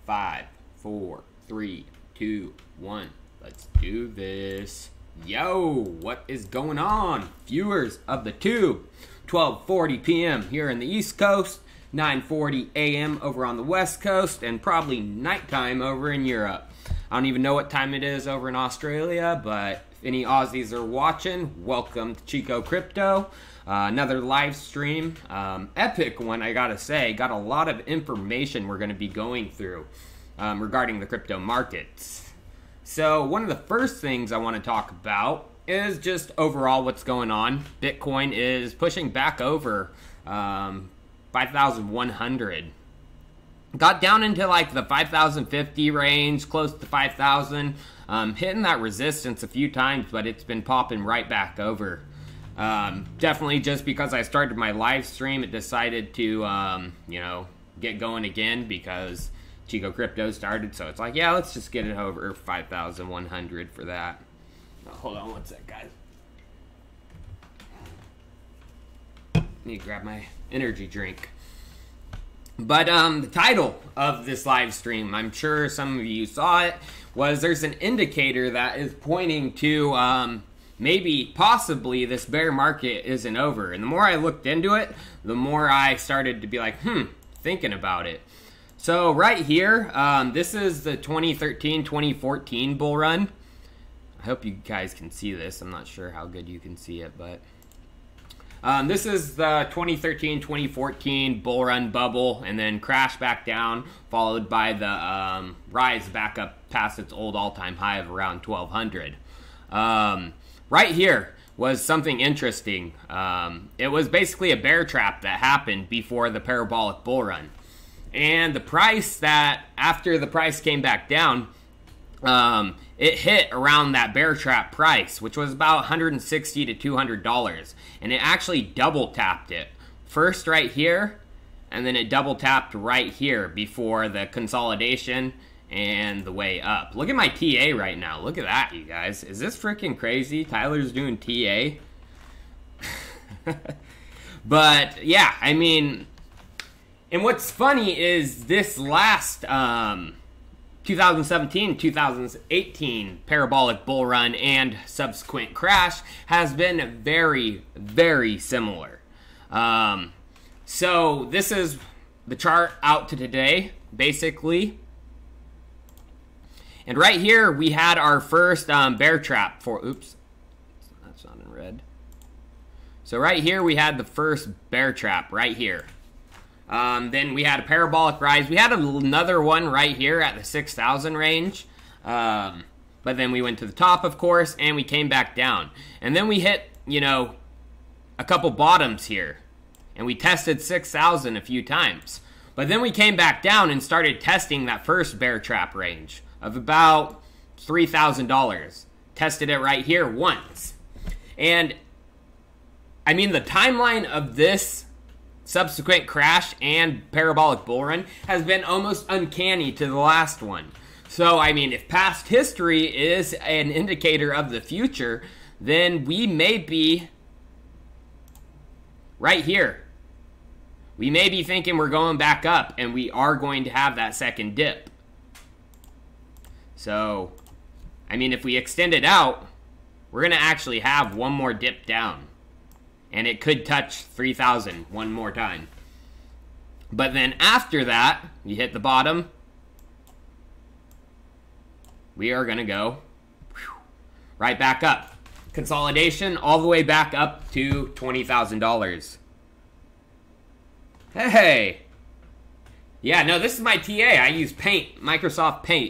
5, 4, 3, 2, 1. Let's do this. Yo, what is going on, viewers of the Tube? 12:40 p.m. here in the East Coast, 9:40 a.m. over on the West Coast, and probably nighttime over in Europe. I don't even know what time it is over in Australia, but if any Aussies are watching, welcome to Chico Crypto. Another live stream, epic one, I gotta say. Got a lot of information we're gonna be going through regarding the crypto markets. So one of the first things I want to talk about is just overall what's going on. Bitcoin is pushing back over 5,100. Got down into like the 5,050 range, close to 5,000. Hitting that resistance a few times, but it's been popping right back over. Definitely just because I started my live stream, it decided to, get going again because Chico Crypto started. So it's like, yeah, let's just get it over 5,100 for that. Oh, hold on one sec, guys. Need to grab my energy drink. But the title of this live stream, I'm sure some of you saw it, was there's an indicator that is pointing to maybe, possibly, this bear market isn't over. And the more I looked into it, the more I started to be like, thinking about it. So right here, this is the 2013-2014 bull run. I hope you guys can see this. I'm not sure how good you can see it, but this is the 2013-2014 bull run bubble, and then crash back down, followed by the rise back up past its old all-time high of around 1,200. Right here was something interesting. It was basically a bear trap that happened before the parabolic bull run. And the price that, after the price came back down, it hit around that bear trap price, which was about $160 to $200. And it actually double tapped it. First right here, and then it double tapped right here before the consolidation and the way up. Look at my TA right now. Look at that, you guys. Is this freaking crazy? Tyler's doing TA. But yeah, I mean, and what's funny is this last 2017-2018 parabolic bull run and subsequent crash has been very, very similar. So this is the chart out to today, basically. And right here, we had our first bear trap for, oops, that's not in red. So right here, we had the first bear trap right here. Then we had a parabolic rise. We had another one right here at the 6,000 range. But then we went to the top, of course, and we came back down. And then we hit, a couple bottoms here. And we tested 6,000 a few times. But then we came back down and started testing that first bear trap range of about $3,000. Tested it right here once. And, I mean, the timeline of this subsequent crash and parabolic bull run has been almost uncanny to the last one. So, I mean, if past history is an indicator of the future, then we may be right here. We may be thinking we're going back up, and we are going to have that second dip. So, I mean, if we extend it out, we're going to actually have one more dip down. And it could touch 3,000 one more time. But then after that, you hit the bottom. We are going to go right back up. Consolidation all the way back up to $20,000. Hey! Yeah, no, this is my TA. I use Paint, Microsoft Paint.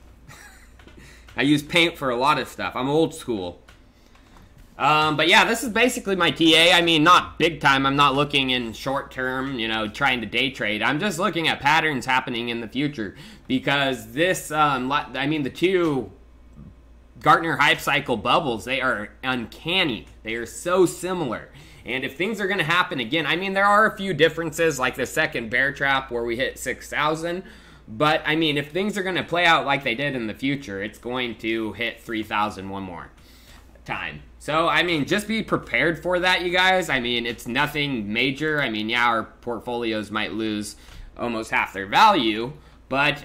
I use Paint for a lot of stuff. I'm old school. But yeah, this is basically my TA. I mean, not big time. I'm not looking in short term, trying to day trade. I'm just looking at patterns happening in the future. Because this, the two Gartner Hype Cycle bubbles, they are uncanny. They are so similar. And if things are going to happen again, I mean, there are a few differences, like the second bear trap where we hit 6,000. But, I mean, if things are going to play out like they did in the future, it's going to hit 3,000 one more time. So, I mean, just be prepared for that, you guys. I mean, it's nothing major. I mean, yeah, our portfolios might lose almost half their value, But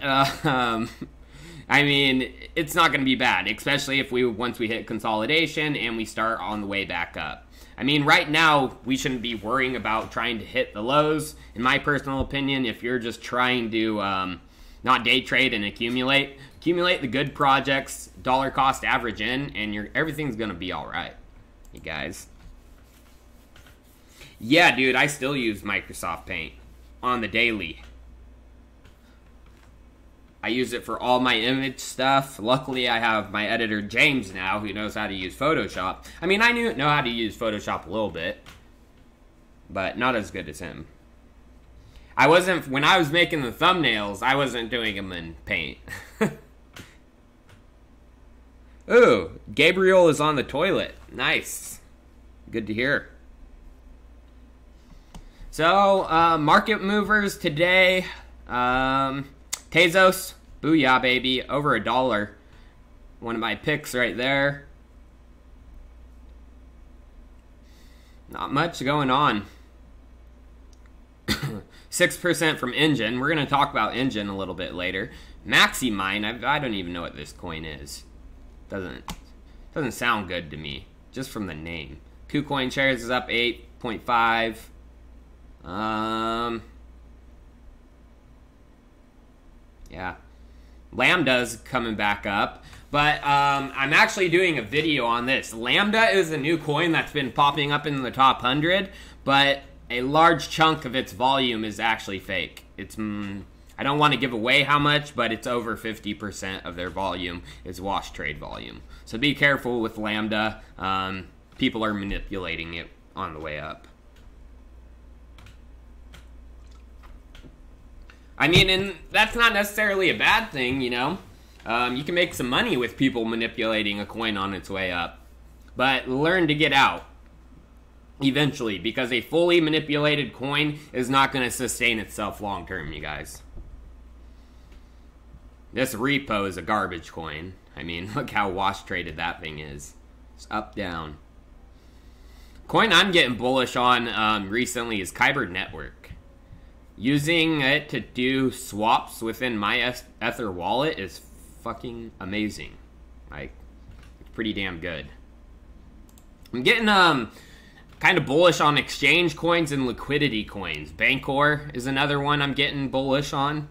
I mean, it's not going to be bad, especially if once we hit consolidation and we start on the way back up. I mean, right now, we shouldn't be worrying about trying to hit the lows. In my personal opinion, if you're just trying to not day trade and accumulate the good projects, dollar cost average in, and everything's going to be all right, you guys. Yeah, dude, I still use Microsoft Paint on the daily. I use it for all my image stuff. Luckily, I have my editor, James, now, who knows how to use Photoshop. I mean, I know how to use Photoshop a little bit, but not as good as him. When I was making the thumbnails, I wasn't doing them in Paint. Ooh, Gabriel is on the toilet. Nice. Good to hear. So, market movers today. Tezos, booyah, baby, over $1. One of my picks right there. Not much going on. 6% from Engine. We're going to talk about Engine a little bit later. Maximine, I don't even know what this coin is. Doesn't sound good to me, just from the name. KuCoin shares is up 8.5. Yeah. Lambda's coming back up. But I'm actually doing a video on this. Lambda is a new coin that's been popping up in the top 100, but a large chunk of its volume is actually fake. It's I don't want to give away how much, but it's over 50% of their volume is wash trade volume. So be careful with Lambda. People are manipulating it on the way up. I mean, and that's not necessarily a bad thing, you know. You can make some money with people manipulating a coin on its way up. But learn to get out eventually, because a fully manipulated coin is not going to sustain itself long term, you guys. This repo is a garbage coin. I mean, look how wash traded that thing is. It's up, down. Coin I'm getting bullish on recently is Kyber Network. Using it to do swaps within my Ether wallet is fucking amazing. Like, it's pretty damn good. I'm getting kind of bullish on exchange coins and liquidity coins. Bancor is another one I'm getting bullish on.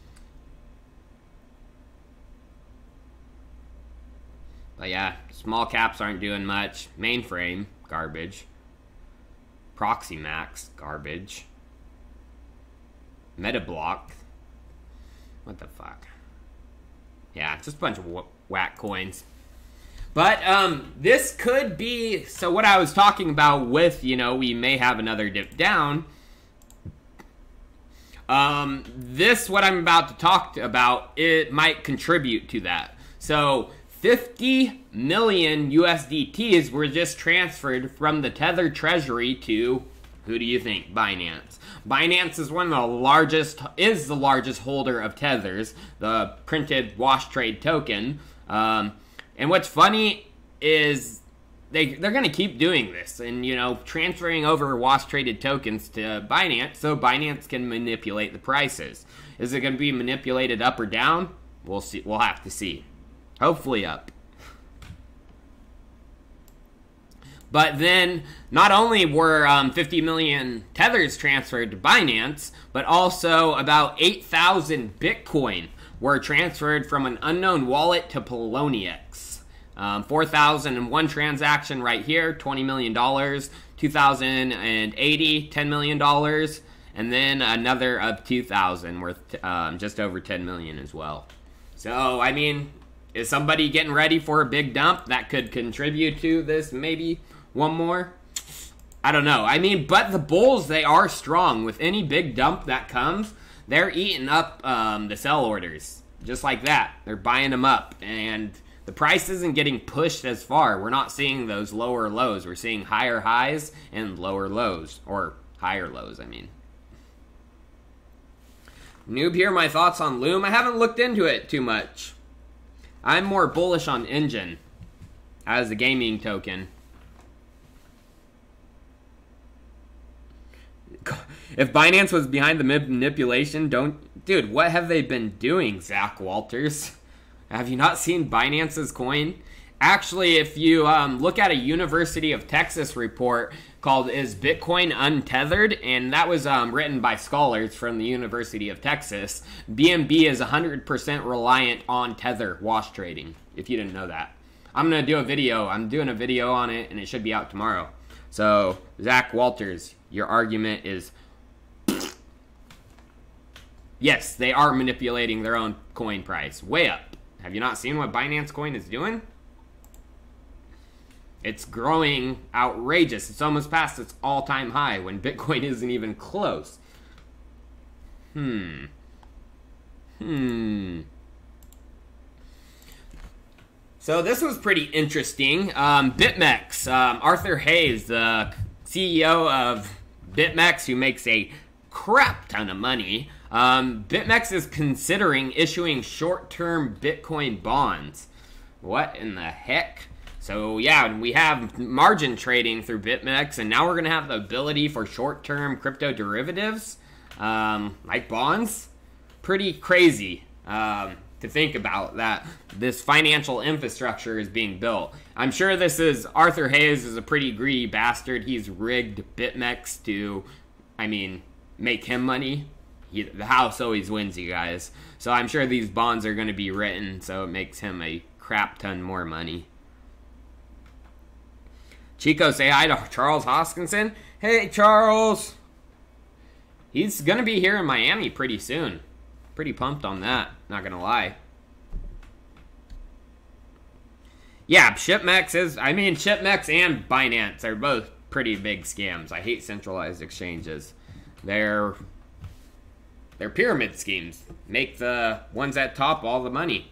But yeah, small caps aren't doing much. Mainframe, garbage. Proxymax, garbage. Metablock. What the fuck? Yeah, just a bunch of whack coins. But this could be, so what I was talking about with, you know, we may have another dip down. This, what I'm about to talk about, it might contribute to that. So 50 million USDTs were just transferred from the Tether treasury to, who do you think? Binance. Binance is the largest holder of Tethers, the printed wash trade token. And what's funny is they're going to keep doing this and, you know, transferring over wash traded tokens to Binance so Binance can manipulate the prices. Is it going to be manipulated up or down? We'll see. We'll have to see. Hopefully up. But then, not only were 50 million Tethers transferred to Binance, but also about 8,000 Bitcoin were transferred from an unknown wallet to Poloniex. 4,001 transaction right here, $20 million. 2,080, $10 million. And then another of 2,000 worth just over 10 million as well. So, I mean, is somebody getting ready for a big dump that could contribute to this maybe? One more? I don't know. I mean, but the bulls, they are strong. With any big dump that comes, they're eating up the sell orders. Just like that. They're buying them up. And the price isn't getting pushed as far. We're not seeing those lower lows. We're seeing higher highs and lower lows. Or higher lows, I mean. Noob here, my thoughts on Loom. I haven't looked into it too much. I'm more bullish on Engine as a gaming token. If Binance was behind the manipulation, don't Dude, what have they been doing, Zach Walters? Have you not seen Binance's coin? Actually, if you look at a University of Texas report called Is Bitcoin Untethered? And that was written by scholars from the University of Texas. BNB is 100% reliant on Tether wash trading, if you didn't know that. I'm going to do a video. I'm doing a video on it, and it should be out tomorrow. So, Zach Walters, your argument is... Yes, they are manipulating their own coin price. Way up. Have you not seen what Binance Coin is doing? It's growing outrageous. It's almost past its all-time high when Bitcoin isn't even close. So this was pretty interesting. BitMEX, Arthur Hayes, the CEO of BitMEX, who makes a crap ton of money. BitMEX is considering issuing short-term Bitcoin bonds. What in the heck? So yeah, we have margin trading through BitMEX, and now we're going to have the ability for short-term crypto derivatives, like bonds. Pretty crazy to think about that this financial infrastructure is being built. I'm sure this is, Arthur Hayes is a pretty greedy bastard. He's rigged BitMEX to, make him money. The house always wins, you guys. So I'm sure these bonds are going to be written so it makes him a crap ton more money. Chico, say hi to Charles Hoskinson. Hey, Charles. He's going to be here in Miami pretty soon. Pretty pumped on that, not going to lie. Yeah, ShipMex and Binance are both pretty big scams. I hate centralized exchanges. They're pyramid schemes. Make the ones at top all the money.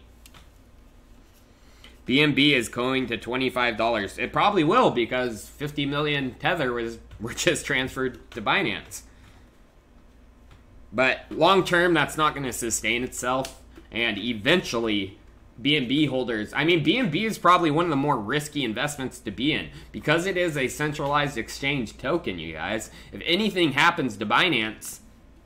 BNB is going to $25. It probably will because 50 million Tether were just transferred to Binance. But long term, that's not going to sustain itself. And eventually, BNB holders... BNB is probably one of the more risky investments to be in. Because it is a centralized exchange token, you guys. If anything happens to Binance...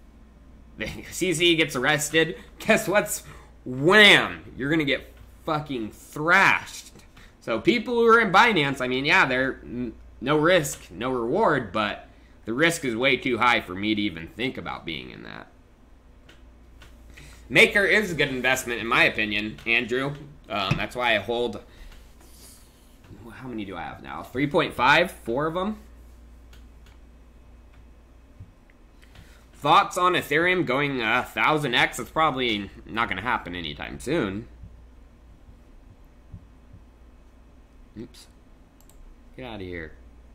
CZ gets arrested. Guess what's... Wham! You're going to get fucking thrashed. So people who are in Binance, they're no risk, no reward, but the risk is way too high for me to even think about being in that. Maker is a good investment in my opinion, Andrew. That's why I hold, how many do I have now? 3.5, 4 of them. Thoughts on Ethereum going 1000x? It's probably not going to happen anytime soon. Oops. Get out of here.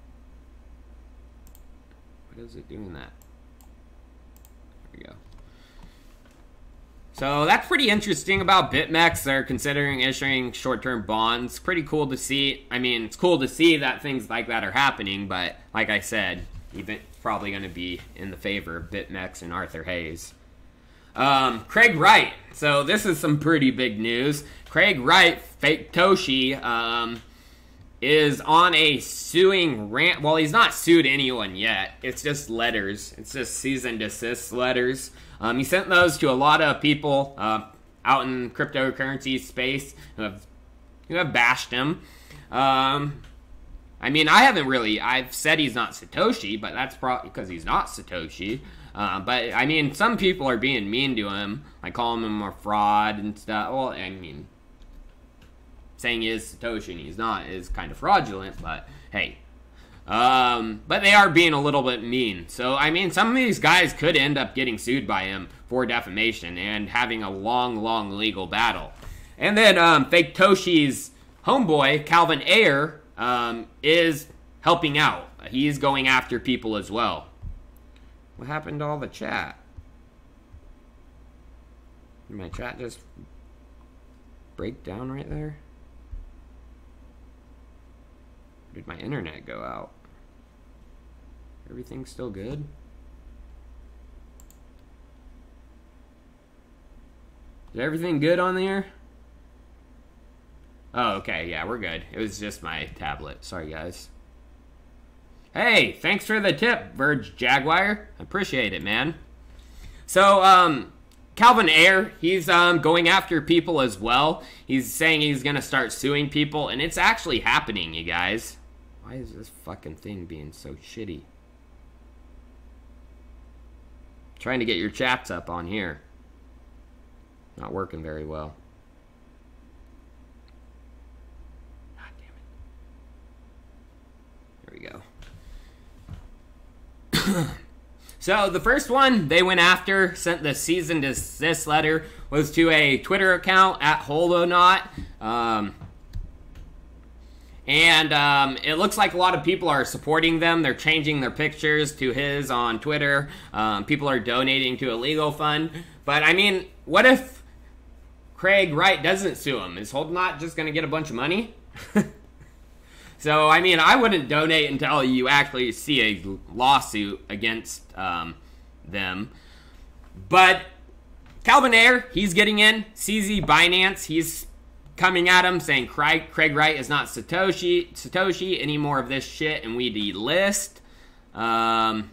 What is it doing that? There we go. So that's pretty interesting about BitMEX. They're considering issuing short-term bonds. Pretty cool to see. It's cool to see that things like that are happening, but like I said, it's probably going to be in the favor of BitMEX and Arthur Hayes. Craig Wright. So this is some pretty big news. Craig Wright, Fake Toshi, is on a suing rant. Well, he's not sued anyone yet. It's just letters. It's just cease and desist letters. He sent those to a lot of people out in cryptocurrency space who have bashed him. I've said he's not Satoshi, but that's probably because he's not Satoshi. But some people are being mean to him, like calling him a fraud and stuff. Well, saying he is Satoshi and he's not is kind of fraudulent, but hey. But they are being a little bit mean. So, some of these guys could end up getting sued by him for defamation and having a long, long legal battle. And then Fake Toshi's homeboy, Calvin Ayer, is helping out. He's going after people as well. What happened to all the chat? Did my chat just break down right there? Or did my internet go out? Everything's still good? Is everything good on there? Oh, okay. Yeah, we're good. It was just my tablet. Sorry, guys. Hey, thanks for the tip, Verge Jaguar. I appreciate it, man. So, Calvin Ayre, he's going after people as well. He's saying he's going to start suing people, and it's actually happening, you guys. Why is this fucking thing being so shitty? Trying to get your chats up on here. Not working very well. God damn it. There we go. So the first one they went after, sent the cease and desist letter, was to a Twitter account at Holonaut. It looks like a lot of people are supporting them. They're changing their pictures to his on Twitter. People are donating to a legal fund. But, I mean, what if Craig Wright doesn't sue him? Is Holonaut just going to get a bunch of money? So, I mean, I wouldn't donate until you actually see a lawsuit against them. But Calvin Ayre, he's getting in. CZ Binance, he's coming at him saying Craig Wright is not Satoshi, any more of this shit, and we delist. And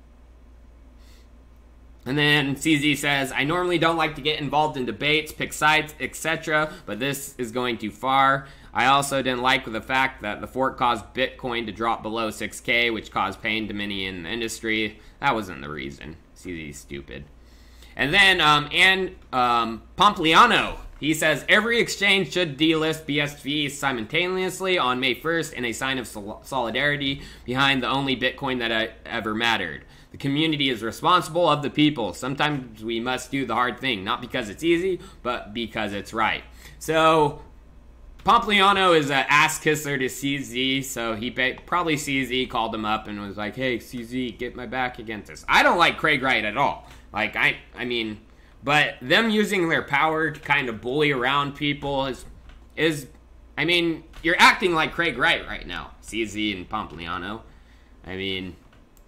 then CZ says, I normally don't like to get involved in debates, pick sides, etc., but this is going too far. I also didn't like the fact that the fork caused Bitcoin to drop below 6K, which caused pain to many in the industry. That wasn't the reason. CZ's stupid. And then, Pompliano, he says, every exchange should delist BSV simultaneously on May 1st in a sign of solidarity behind the only Bitcoin that ever mattered. The community is responsible of the people. Sometimes we must do the hard thing, not because it's easy, but because it's right. So, Pompliano is an ass kisser to CZ, so he probably CZ called him up and was like, hey, CZ, get my back against this. I don't like Craig Wright at all. Like, I mean, but them using their power to kind of bully around people is I mean, you're acting like Craig Wright right now, CZ and Pompliano. I mean,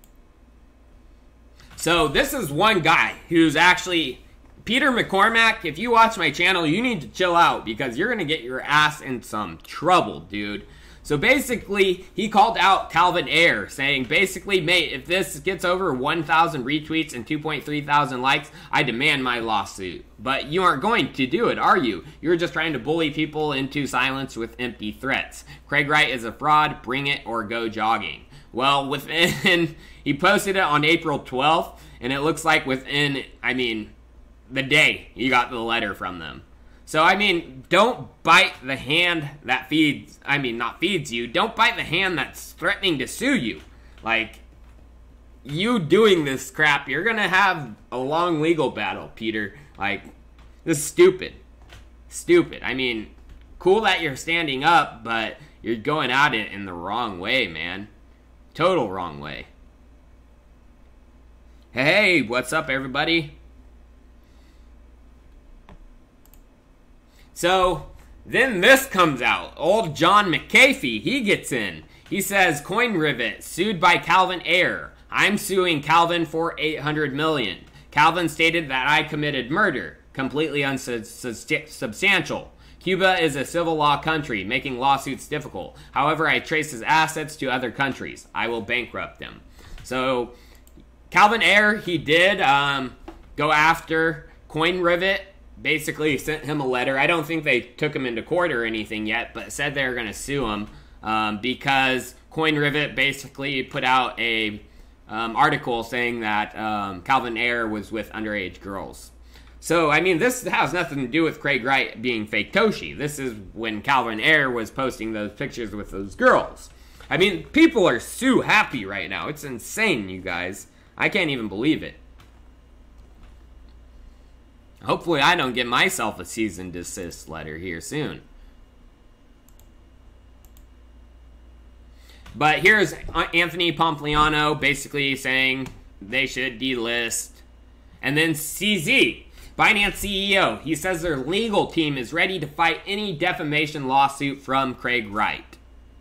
so this is one guy who's actually, Peter McCormack, if you watch my channel, you need to chill out because you're going to get your ass in some trouble, dude. So basically, he called out Calvin Ayre, saying, basically, mate, if this gets over 1,000 retweets and 2.3 thousand likes, I demand my lawsuit. But you aren't going to do it, are you? You're just trying to bully people into silence with empty threats. Craig Wright is a fraud, bring it or go jogging. Well, he posted it on April 12th, and it looks like within, the day he got the letter from them. So, don't bite the hand that not feeds you. Don't bite the hand that's threatening to sue you. Like, you doing this crap, you're gonna have a long legal battle, Peter. Like, this is stupid. Stupid. Cool that you're standing up, but you're going at it in the wrong way, man. Total wrong way. Hey, what's up, everybody? So, then this comes out. Old John McAfee, he gets in. He says, CoinRivet, sued by Calvin Ayre. I'm suing Calvin for $800 million. Calvin stated that I committed murder. Completely unsubstantial. Cuba is a civil law country, making lawsuits difficult. However, I trace his assets to other countries. I will bankrupt them. So, Calvin Ayre, he did go after CoinRivet. Basically sent him a letter. I don't think they took him into court or anything yet, but said they were going to sue him because CoinRivet basically put out a article saying that Calvin Ayre was with underage girls. So, this has nothing to do with Craig Wright being fake Toshi. This is when Calvin Ayre was posting those pictures with those girls. People are so happy right now. It's insane, you guys. I can't even believe it. Hopefully I don't get myself a cease and desist letter here soon. But here's Anthony Pompliano basically saying they should delist. And then CZ, Binance CEO, he says their legal team is ready to fight any defamation lawsuit from Craig Wright.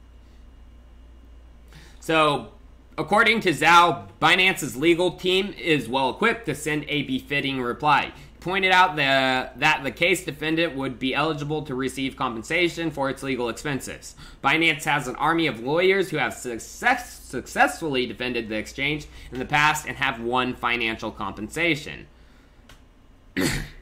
So, according to Zhao, Binance's legal team is well equipped to send a befitting reply. Pointed out that the case defendant would be eligible to receive compensation for its legal expenses. Binance has an army of lawyers who have successfully defended the exchange in the past and have won financial compensation.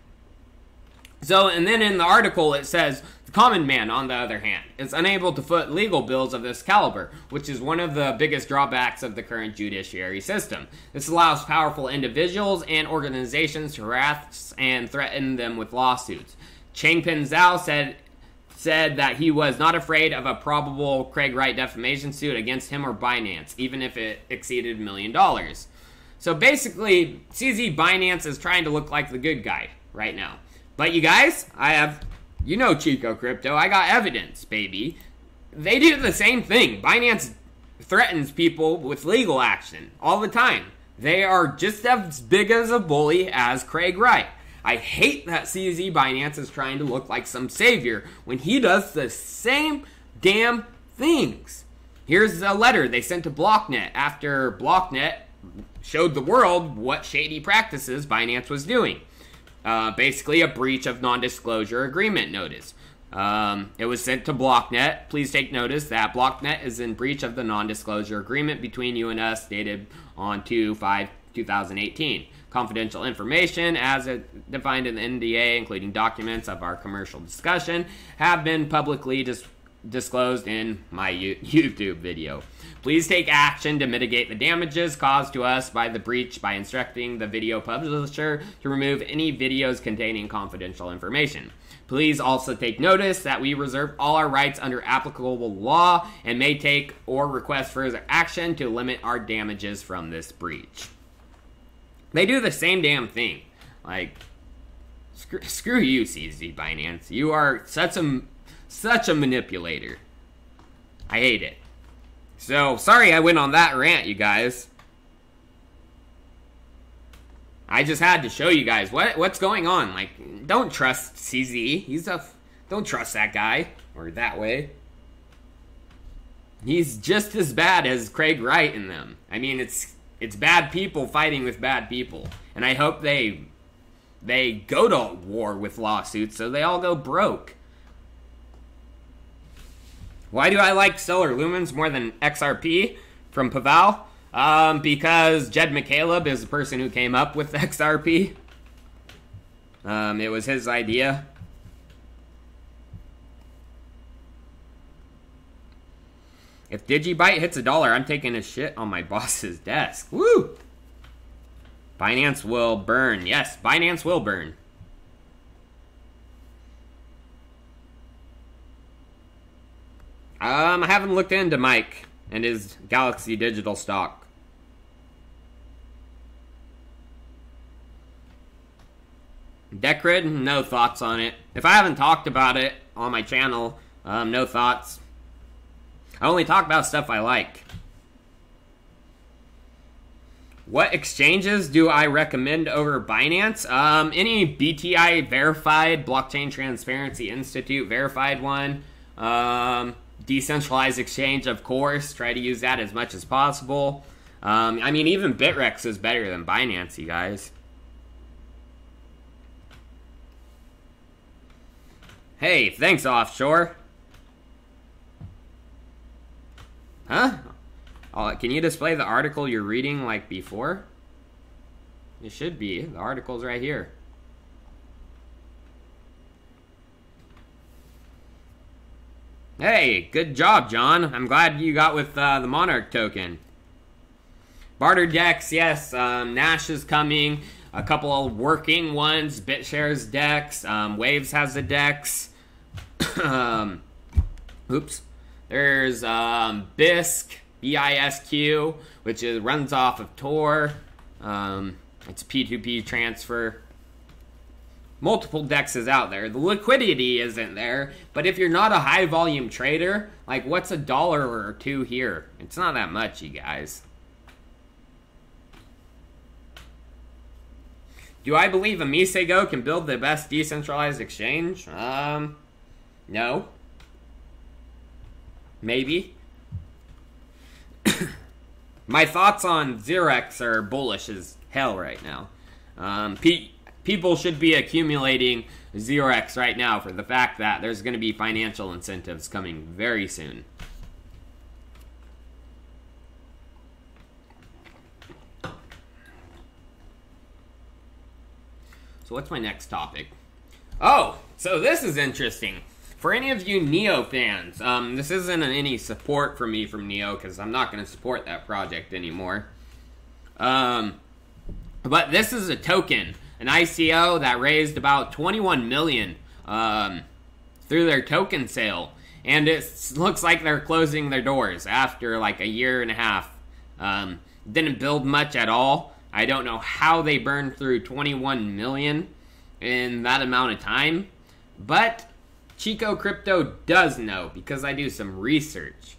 So, and then in the article it says, the common man, on the other hand, is unable to foot legal bills of this caliber, which is one of the biggest drawbacks of the current judiciary system. This allows powerful individuals and organizations to harass and threaten them with lawsuits. Changpeng Zhao said that he was not afraid of a probable Craig Wright defamation suit against him or Binance, even if it exceeded $1 million. So basically, CZ Binance is trying to look like the good guy right now. But you guys, I have, you know, Chico Crypto, I got evidence, baby. They do the same thing. Binance threatens people with legal action all the time. They are just as big as a bully as Craig Wright. I hate that CZ Binance is trying to look like some savior when he does the same damn things. Here's a letter they sent to BlockNet after BlockNet showed the world what shady practices Binance was doing. Basically a breach of non-disclosure agreement notice. It was sent to BlockNet. Please take notice that BlockNet is in breach of the non-disclosure agreement between you and us dated on 2/5/2018. Confidential information as defined in the NDA, including documents of our commercial discussion, have been publicly disclosed in my YouTube video. Please take action to mitigate the damages caused to us by the breach by instructing the video publisher to remove any videos containing confidential information. Please also take notice that we reserve all our rights under applicable law and may take or request further action to limit our damages from this breach. They do the same damn thing. Like, screw you, CZ Binance. You are such a manipulator. I hate it. So, sorry I went on that rant, you guys. I just had to show you guys what's going on. Like, don't trust CZ. Don't trust that guy. Or that way. He's just as bad as Craig Wright and them. I mean, it's bad people fighting with bad people. And I hope they go to war with lawsuits so they all go broke. Why do I like Stellar Lumens more than XRP from Paval? Because Jed McCaleb is the person who came up with XRP. It was his idea. If Digibyte hits $1, I'm taking a shit on my boss's desk. Woo! Binance will burn. Yes, Binance will burn. I haven't looked into Mike and his Galaxy Digital stock. Decred, no thoughts on it. If I haven't talked about it on my channel, no thoughts. I only talk about stuff I like. What exchanges do I recommend over Binance? Any BTI verified, Blockchain Transparency Institute verified one. Decentralized exchange, of course. Try to use that as much as possible. I mean, even Bitrex is better than Binance, you guys. Hey, thanks, Offshore. Huh? Can you display the article you're reading like before? It should be. The article's right here. Hey, good job, John. I'm glad you got with the Monarch token. Barter DEX, yes. Nash is coming. A couple of working ones. BitShares DEX. Waves has a DEX. Oops. There's BISQ, BISQ, which runs off of Tor. It's P2P transfer. Multiple DEXs out there. The liquidity isn't there, but if you're not a high volume trader, like what's $1 or $2 here? It's not that much, you guys. Do I believe Amisego can build the best decentralized exchange? No. Maybe. My thoughts on Xerex are bullish as hell right now. People should be accumulating Xerex right now for the fact that there's going to be financial incentives coming very soon. So what's my next topic? Oh, so this is interesting. For any of you Neo fans, this isn't any support from me from Neo because I'm not going to support that project anymore. But this is a token, an ICO that raised about 21 million through their token sale, and it looks like they're closing their doors after like a year and a half. Didn't build much at all. I don't know how they burned through 21 million in that amount of time, but Chico Crypto does know because I do some research.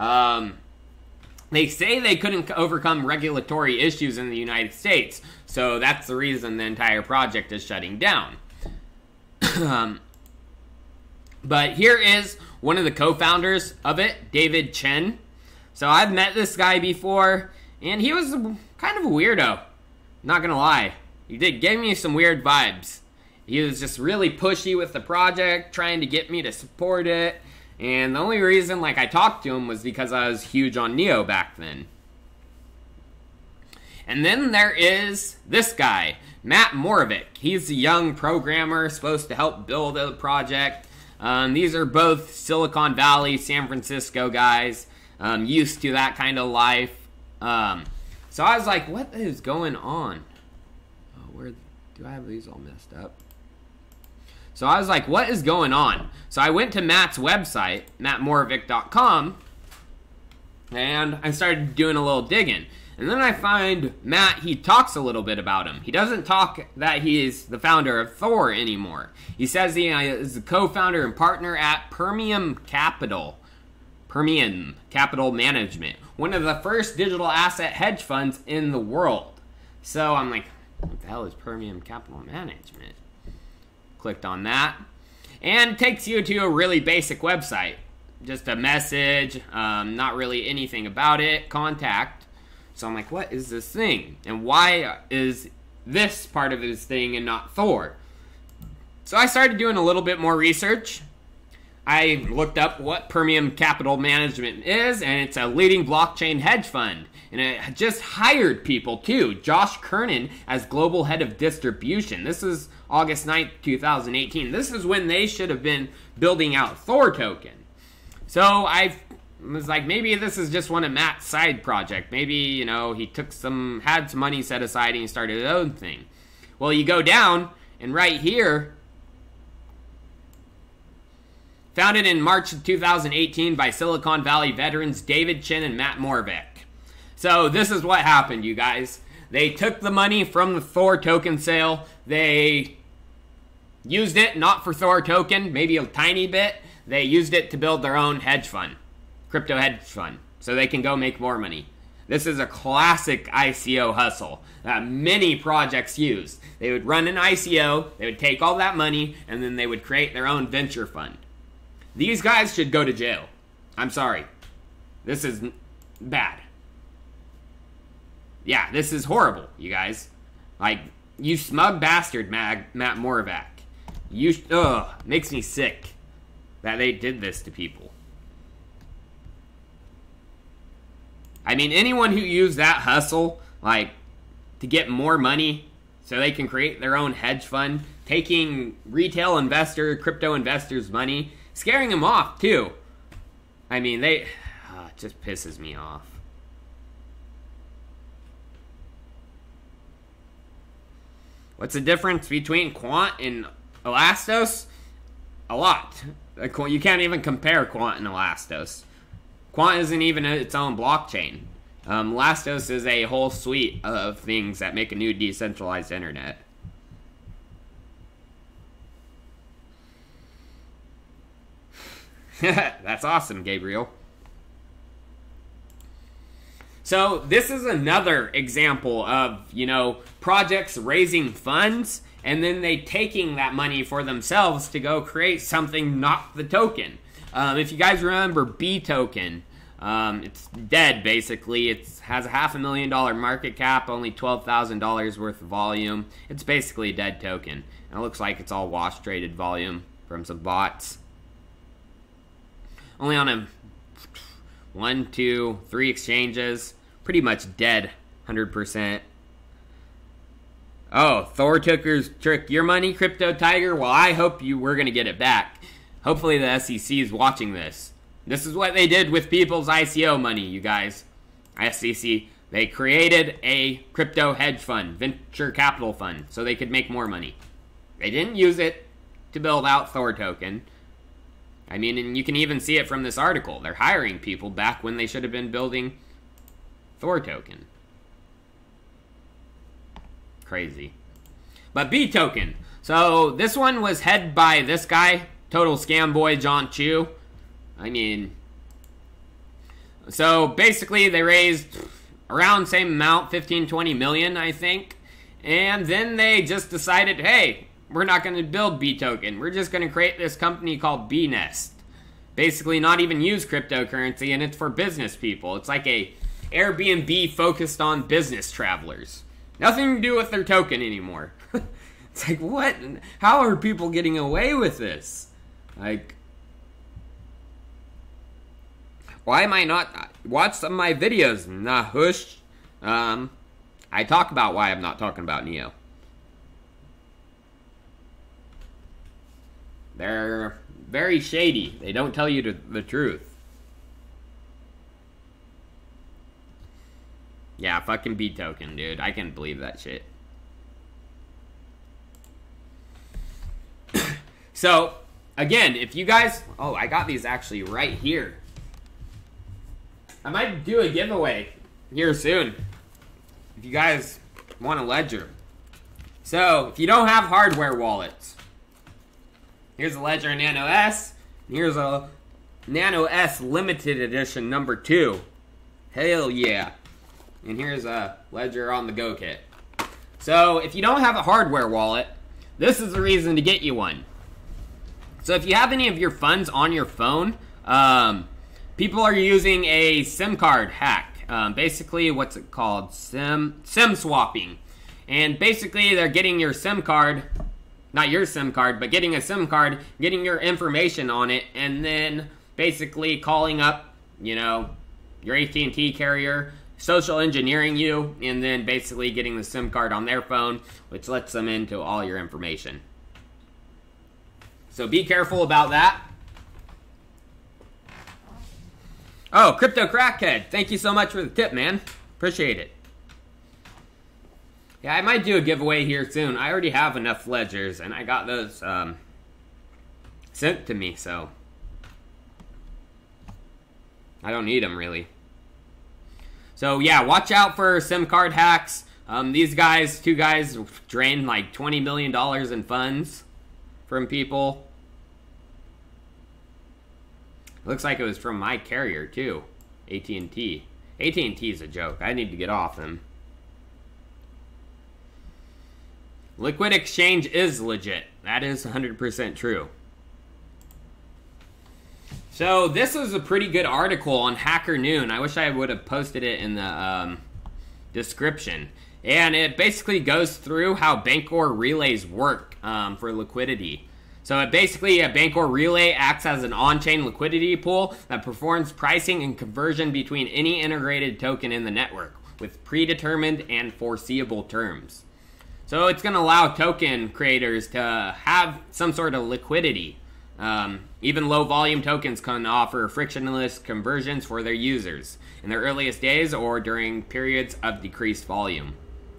They say they couldn't overcome regulatory issues in the United States, so that's the reason the entire project is shutting down. But here is one of the co-founders of it, David Chen. So I've met this guy before, and he was kind of a weirdo. Not gonna lie. He gave me some weird vibes. He was just really pushy with the project, trying to get me to support it. And the only reason I talked to him was because I was huge on Neo back then. And then there is this guy, Matt Moravec. He's a young programmer supposed to help build a project. These are both Silicon Valley, San Francisco guys, used to that kind of life. So I was like, what is going on? Oh, where do I have these all messed up? So I was like, what is going on? So I went to Matt's website, mattmoravec.com, and I started doing a little digging. And then I find Matt, he talks a little bit about him. He doesn't talk that he is the founder of Thor anymore. He says he is the co-founder and partner at Permium Capital Management, one of the first digital asset hedge funds in the world. So I'm like, what the hell is Permium Capital Management? Clicked on that, and it takes you to a really basic website. Just a message, not really anything about it, contact. So I'm like, what is this thing? And why is this part of this thing and not Thor? So I started doing a little bit more research. I looked up what Permium Capital Management is, and it's a leading blockchain hedge fund. And it just hired people too. Josh Kernan as global head of distribution. This is August 9th, 2018. This is when they should have been building out Thor token. So I was like, maybe this is just one of Matt's side project. Maybe, he had some money set aside and he started his own thing. Well, you go down, and right here, founded in March of 2018 by Silicon Valley veterans David Chen and Matt Moravec. So this is what happened, you guys. They took the money from the Thor token sale. They used it not for Thor token, maybe a tiny bit. They used it to build their own hedge fund, crypto hedge fund, so they can go make more money. This is a classic ICO hustle that many projects use. They would run an ICO, they would take all that money, and then they would create their own venture fund. These guys should go to jail. I'm sorry. This is bad. Yeah, this is horrible, you guys. You smug bastard, Matt Moravec. Makes me sick that they did this to people. I mean, anyone who used that hustle, to get more money so they can create their own hedge fund, taking retail crypto investors' money, scaring them off, too. I mean, it just pisses me off. What's the difference between Quant and Elastos? A lot. You can't even compare Quant and Elastos. Quant isn't even its own blockchain. Elastos is a whole suite of things that make a new decentralized internet. That's awesome, Gabriel. So this is another example of, projects raising funds and then they taking that money for themselves to go create something not the token. If you guys remember B token, it's dead basically. It has a $500,000 market cap, only $12,000 worth of volume. It's basically a dead token. And it looks like it's all wash traded volume from some bots. Only on a 1, 2, 3 exchanges. Pretty much dead, 100%. Oh, Thor took your money, Crypto Tiger? Well, I hope we're going to get it back. Hopefully the SEC is watching this. This is what they did with people's ICO money, you guys. SEC, they created a crypto hedge fund, venture capital fund, so they could make more money. They didn't use it to build out Thor token. I mean, and you can even see it from this article. They're hiring people back when they should have been building Thor token. Crazy. But B token. So this one was headed by this guy, Total Scam Boy John Chu. I mean, so basically they raised around the same amount, 15-20 million, I think. And then they just decided, hey, we're not going to build B token. We're just going to create this company called BNest. Basically not even use cryptocurrency, and it's for business people. It's like a Airbnb focused on business travelers. Nothing to do with their token anymore. It's like, what? How are people getting away with this? Like, why am I not watch some of my videos? Nah, hush. I talk about why I'm not talking about Neo. They're very shady. They don't tell you the truth. Yeah, fucking B token, dude. I can't believe that shit. So, again, if you guys... Oh, I got these actually right here. I might do a giveaway here soon. If you guys want a Ledger. So, if you don't have hardware wallets, here's a Ledger Nano S. Here's a Nano S Limited Edition number 2. Hell yeah. And here's a Ledger on the Go kit. So, if you don't have a hardware wallet, this is the reason to get you one. So, if you have any of your funds on your phone, people are using a SIM card hack. Basically, what's it called? SIM swapping. And basically, they're getting your SIM card, not your SIM card, but getting a SIM card, getting your information on it, and then basically calling up, you know, your AT&T carrier, social engineering you, and then basically getting the SIM card on their phone, which lets them into all your information. So be careful about that. Oh, Crypto Crackhead, thank you so much for the tip, man. Appreciate it. Yeah, I might do a giveaway here soon. I already have enough ledgers, and I got those sent to me, so I don't need them, really. So, yeah, watch out for SIM card hacks. These guys, two guys, drained like $20 million in funds from people. Looks like it was from my carrier, too. AT&T. AT&T is a joke. I need to get off them. Liquid Exchange is legit. That is 100% true. So, this is a pretty good article on Hacker Noon. I wish I would have posted it in the description. And it basically goes through how Bancor relays work for liquidity. So, basically, a Bancor relay acts as an on-chain liquidity pool that performs pricing and conversion between any integrated token in the network with predetermined and foreseeable terms. So, it's going to allow token creators to have some sort of liquidity. Even low-volume tokens can offer frictionless conversions for their users in their earliest days or during periods of decreased volume.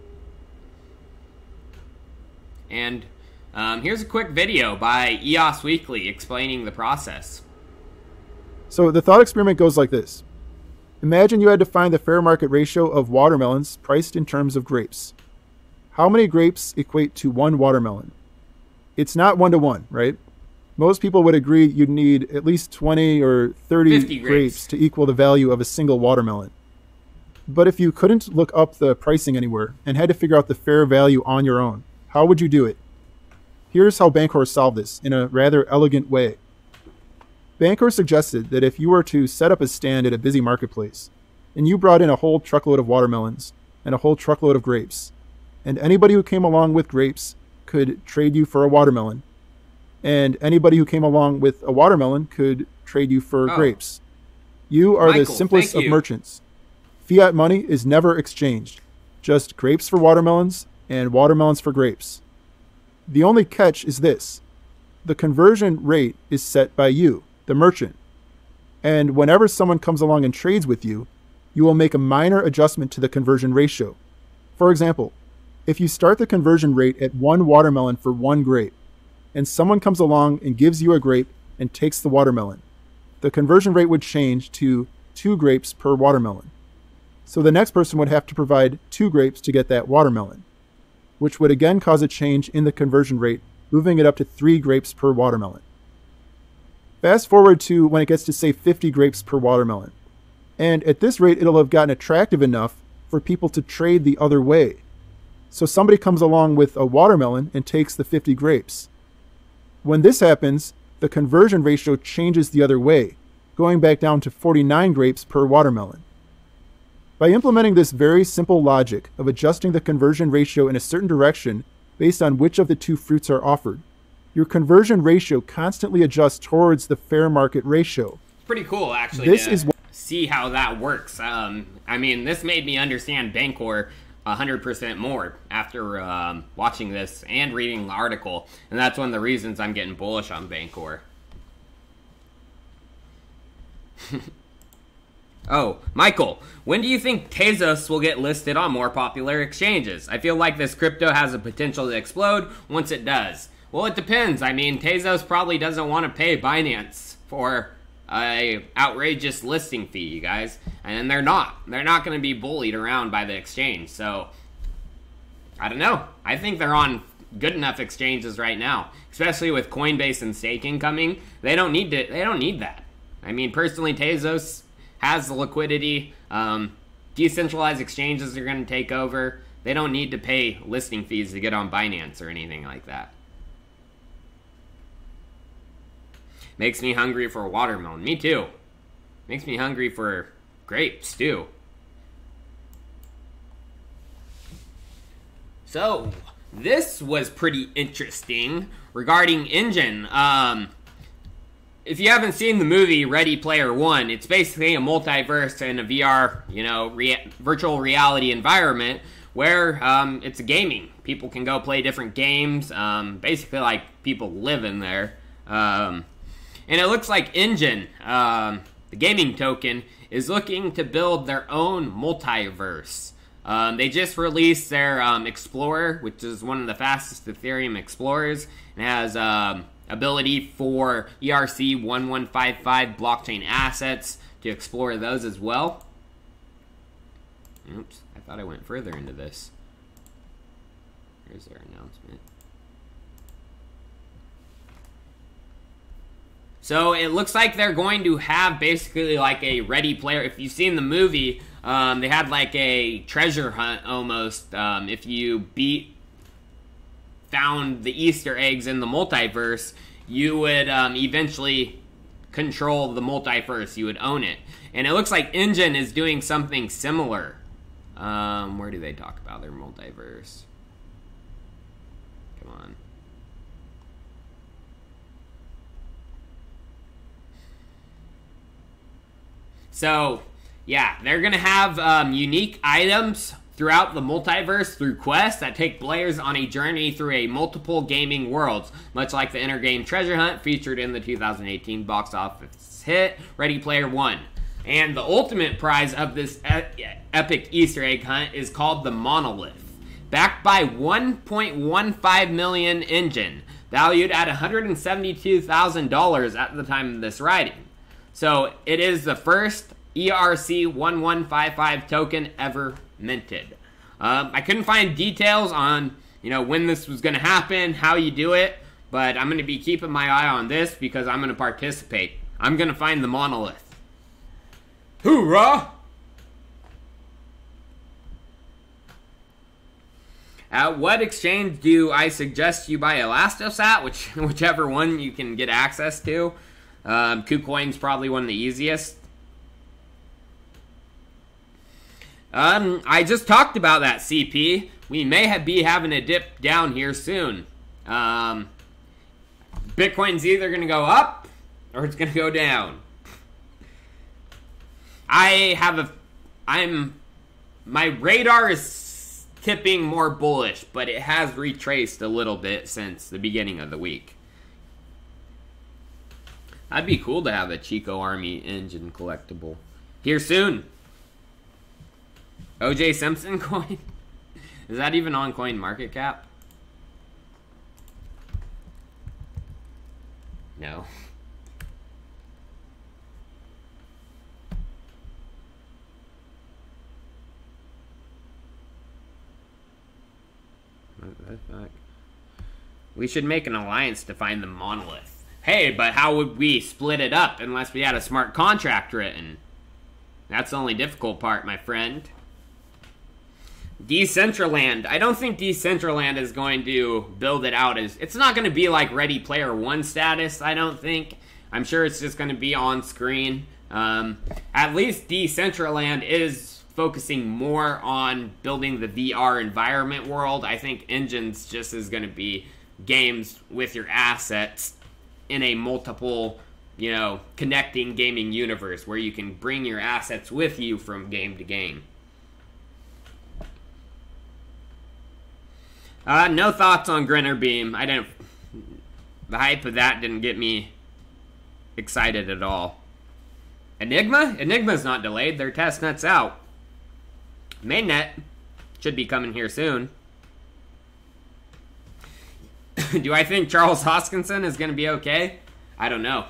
And here's a quick video by EOS Weekly explaining the process. So the thought experiment goes like this. Imagine you had to find the fair market ratio of watermelons priced in terms of grapes. How many grapes equate to one watermelon? It's not 1-to-1, right? Most people would agree you'd need at least 20 or 30 grapes to equal the value of a single watermelon. But if you couldn't look up the pricing anywhere and had to figure out the fair value on your own, how would you do it? Here's how Bancor solved this in a rather elegant way. Bancor suggested that if you were to set up a stand at a busy marketplace and you brought in a whole truckload of watermelons and a whole truckload of grapes, and anybody who came along with grapes could trade you for a watermelon, and anybody who came along with a watermelon could trade you for grapes. You are the simplest of merchants. Fiat money is never exchanged. Just grapes for watermelons and watermelons for grapes. The only catch is this: the conversion rate is set by you, the merchant. And whenever someone comes along and trades with you, you will make a minor adjustment to the conversion ratio. For example, if you start the conversion rate at 1 watermelon for 1 grape, and someone comes along and gives you a grape and takes the watermelon, the conversion rate would change to 2 grapes per watermelon. So the next person would have to provide 2 grapes to get that watermelon, which would again cause a change in the conversion rate, moving it up to 3 grapes per watermelon. Fast forward to when it gets to, say, 50 grapes per watermelon. And at this rate, it'll have gotten attractive enough for people to trade the other way. So somebody comes along with a watermelon and takes the 50 grapes. When this happens, the conversion ratio changes the other way, going back down to 49 grapes per watermelon. By implementing this very simple logic of adjusting the conversion ratio in a certain direction based on which of the 2 fruits are offered, your conversion ratio constantly adjusts towards the fair market ratio. Pretty cool, actually, to see how that works. I mean, this made me understand Bancor 100% more after watching this and reading the article, and that's one of the reasons I'm getting bullish on Bancor. Oh, Michael, when do you think Tezos will get listed on more popular exchanges? I feel like this crypto has the potential to explode once it does. Well, it depends. I mean, Tezos probably doesn't want to pay Binance for a outrageous listing fee, you guys. And they're not. They're not going to be bullied around by the exchange. So, I don't know. I think they're on good enough exchanges right now. Especially with Coinbase and staking coming. They don't need that. I mean, personally, Tezos has the liquidity. Decentralized exchanges are going to take over. They don't need to pay listing fees to get on Binance or anything like that. Makes me hungry for a watermelon. Me too. Makes me hungry for grapes too. So, this was pretty interesting regarding Engine. If you haven't seen the movie Ready Player One, it's basically a multiverse and a VR, virtual reality environment where it's a gaming. People can go play different games, basically like people live in there. And it looks like Engine, the gaming token, is looking to build their own multiverse. They just released their Explorer, which is one of the fastest Ethereum explorers, and has ability for ERC-1155 blockchain assets to explore those as well. Oops, I thought I went further into this. Here's their announcement. So it looks like they're going to have basically like a Ready Player. If you've seen the movie, they had like a treasure hunt almost. If you found the Easter eggs in the multiverse, you would eventually control the multiverse. You would own it. And it looks like Engine is doing something similar. Where do they talk about their multiverse? Come on. So, yeah, they're going to have unique items throughout the multiverse through quests that take players on a journey through a multiple gaming worlds, much like the intergame treasure hunt featured in the 2018 box office hit Ready Player One. And the ultimate prize of this epic Easter egg hunt is called the Monolith, backed by 1.15 million Engine, valued at $172,000 at the time of this writing. So it is the first ERC-1155 token ever minted. I couldn't find details on, when this was going to happen, how you do it, but I'm going to be keeping my eye on this because I'm going to participate. I'm going to find the monolith. Hoorah! At what exchange do I suggest you buy Elastos at? Whichever one you can get access to. KuCoin's probably one of the easiest. I just talked about that, CP. We may be having a dip down here soon. Bitcoin's either going to go up or it's going to go down. My radar is tipping more bullish, but it has retraced a little bit since the beginning of the week. That'd be cool to have a Chico Army engine collectible. Here soon. OJ Simpson coin? Is that even on CoinMarketCap? No. We should make an alliance to find the monolith. Hey, but how would we split it up unless we had a smart contract written? That's the only difficult part, my friend. Decentraland. I don't think Decentraland is going to build it out as... It's not going to be like Ready Player One status, I don't think. I'm sure it's just going to be on screen. At least Decentraland is focusing more on building the VR environment world. I think Engines just is going to be games with your assets in a multiple, you know, connecting gaming universe where you can bring your assets with you from game to game. No thoughts on Grinner Beam. The hype of that didn't get me excited at all. Enigma? Enigma's not delayed. Their testnet's out. Mainnet should be coming here soon. Do I think Charles Hoskinson is going to be okay? I don't know.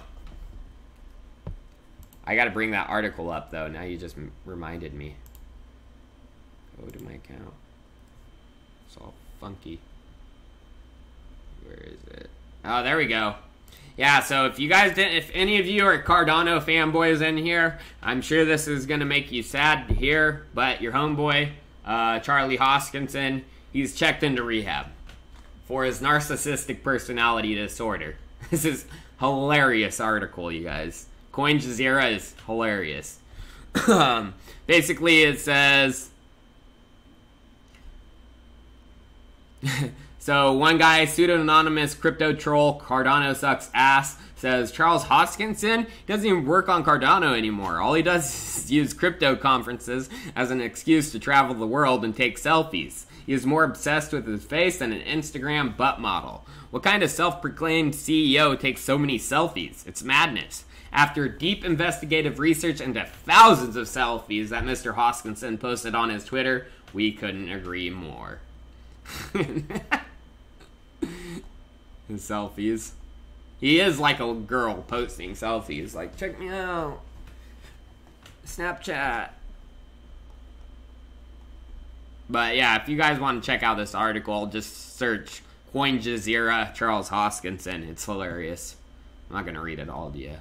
I got to bring that article up, though. Now you just reminded me. Go to my account. It's all funky. Where is it? Oh, there we go. Yeah, so if you guys didn't, if any of you are Cardano fanboys in here, I'm sure this is going to make you sad to hear, but your homeboy, Charlie Hoskinson, he's checked into rehab for his narcissistic personality disorder. This is hilarious article, you guys. Coin Jazeera is hilarious. Basically, it says... So one guy, pseudo-anonymous crypto troll, Cardano sucks ass, says Charles Hoskinson doesn't even work on Cardano anymore. All he does is use crypto conferences as an excuse to travel the world and take selfies. He is more obsessed with his face than an Instagram butt model. What kind of self-proclaimed CEO takes so many selfies? It's madness. After deep investigative research into thousands of selfies that Mr. Hoskinson posted on his Twitter, we couldn't agree more. His selfies. He is like a girl posting selfies. Like, check me out. Snapchat. But yeah, if you guys want to check out this article, just search Coin Jazeera Charles Hoskinson. It's hilarious. I'm not going to read it all to you.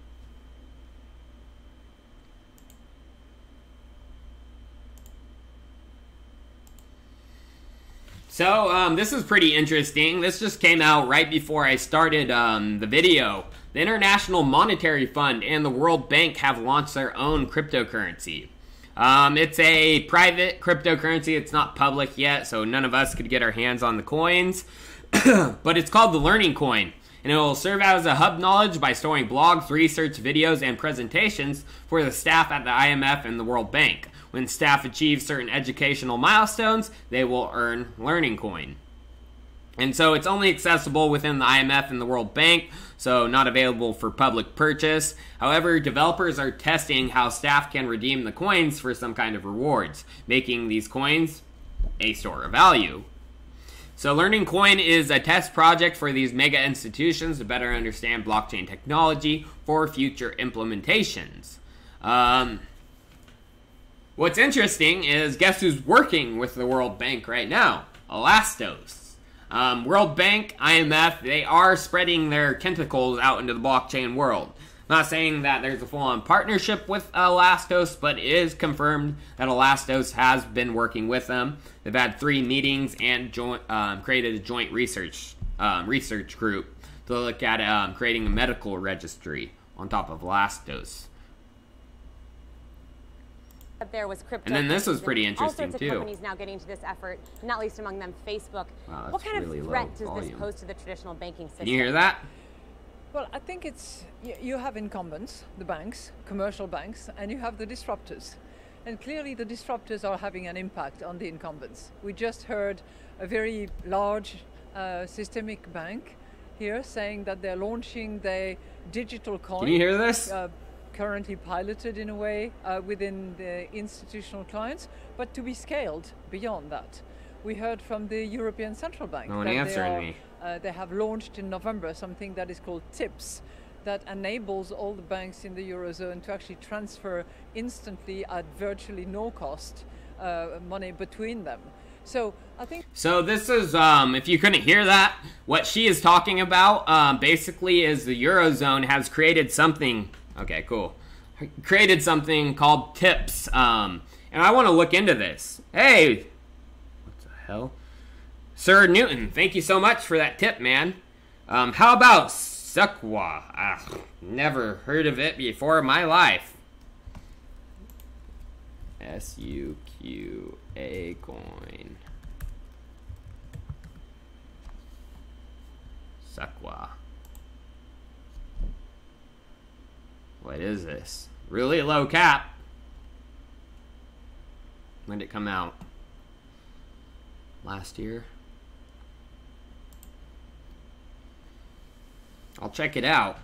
So, this is pretty interesting. This just came out right before I started the video. The International Monetary Fund and the World Bank have launched their own cryptocurrency. It's a private cryptocurrency. It's not public yet, so none of us could get our hands on the coins. But it's called the Learning Coin, and it will serve as a hub knowledge by storing blogs, research, videos, and presentations for the staff at the IMF and the World Bank. When staff achieve certain educational milestones, they will earn Learning Coin. And so it's only accessible within the IMF and the World Bank, so not available for public purchase. However, developers are testing how staff can redeem the coins for some kind of rewards, making these coins a store of value. So Learning Coin is a test project for these mega institutions to better understand blockchain technology for future implementations. What's interesting is, guess who's working with the World Bank right now? Elastos. World Bank, IMF, they are spreading their tentacles out into the blockchain world. I'm not saying that there's a full-on partnership with Elastos, but it is confirmed that Elastos has been working with them. They've had 3 meetings and created a joint research group to look at creating a medical registry on top of Elastos. There was crypto. And then this was pretty interesting, all sorts too. Of companies now getting into this effort, not least among them Facebook. Wow, what kind really of threat does volume. this pose to the traditional banking system? Can you hear that? Well, I think it's, you have incumbents, the banks, commercial banks, and you have the disruptors. And clearly the disruptors are having an impact on the incumbents. We just heard a very large systemic bank here saying that they're launching their digital coin. Can you hear this? Currently piloted in a way within the institutional clients, but to be scaled beyond that. We heard from the European Central Bank No one that answering me. they have launched in November something that is called TIPS, that enables all the banks in the Eurozone to actually transfer instantly at virtually no cost money between them. So I think... So this is, if you couldn't hear that, what she is talking about basically is the Eurozone has created something, okay, cool, created something called TIPS, and I want to look into this. Hey, what the hell? Sir Newton, thank you so much for that tip, man. How about Suqwa? Never heard of it before in my life. SUQA coin. Suqwa. What is this? Really low cap. When did it come out? Last year? I'll check it out.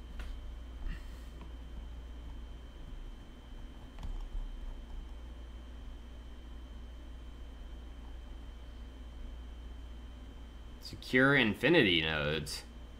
Secure Infinity nodes.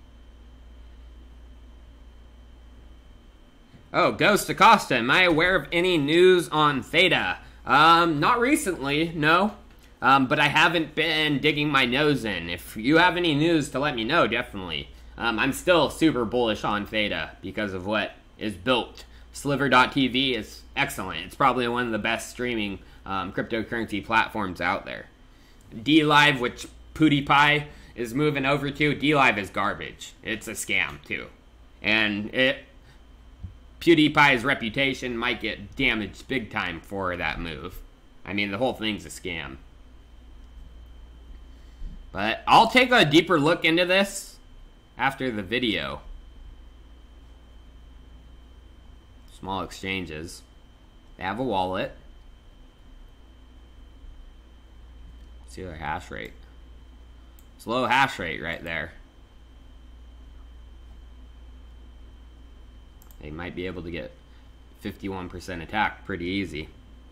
Oh, Ghost Acosta, am I aware of any news on Theta? Not recently, no. But I haven't been digging my nose in. If you have any news to let me know, definitely. I'm still super bullish on Theta because of what is built. Sliver.tv is excellent. It's probably one of the best streaming cryptocurrency platforms out there. DLive, which PewDiePie is moving over to, DLive is garbage. It's a scam, too. And PewDiePie's reputation might get damaged big time for that move. I mean, the whole thing's a scam. But I'll take a deeper look into this after the video. Small exchanges. They have a wallet. See their hash rate. It's low hash rate right there. They might be able to get 51% attack pretty easy.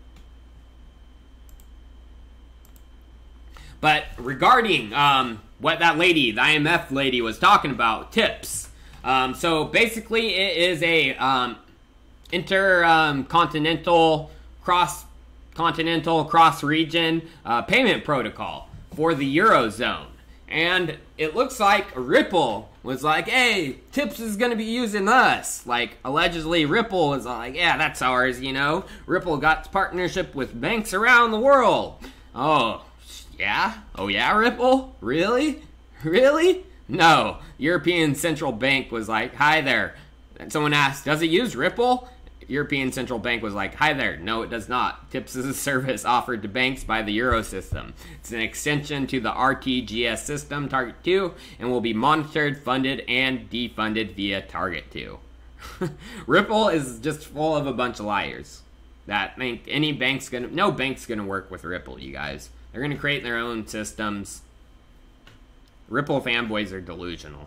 But regarding what that lady, the IMF lady, was talking about, TIPS. So basically it is a intercontinental, cross-region payment protocol for the Eurozone. And it looks like Ripple was like, hey, TIPS is going to be using us. Like, allegedly, Ripple was like, yeah, that's ours, you know. Ripple got partnership with banks around the world. Oh, yeah? Oh, yeah, Ripple? Really? Really? No. European Central Bank was like, hi there. And someone asked, does it use Ripple? European Central Bank was like, hi there. No, it does not. TIPS is a service offered to banks by the Euro system. It's an extension to the RTGS system, Target 2, and will be monitored, funded, and defunded via Target 2. Ripple is just full of a bunch of liars. That think no bank's gonna work with Ripple, you guys. They're gonna create their own systems. Ripple fanboys are delusional.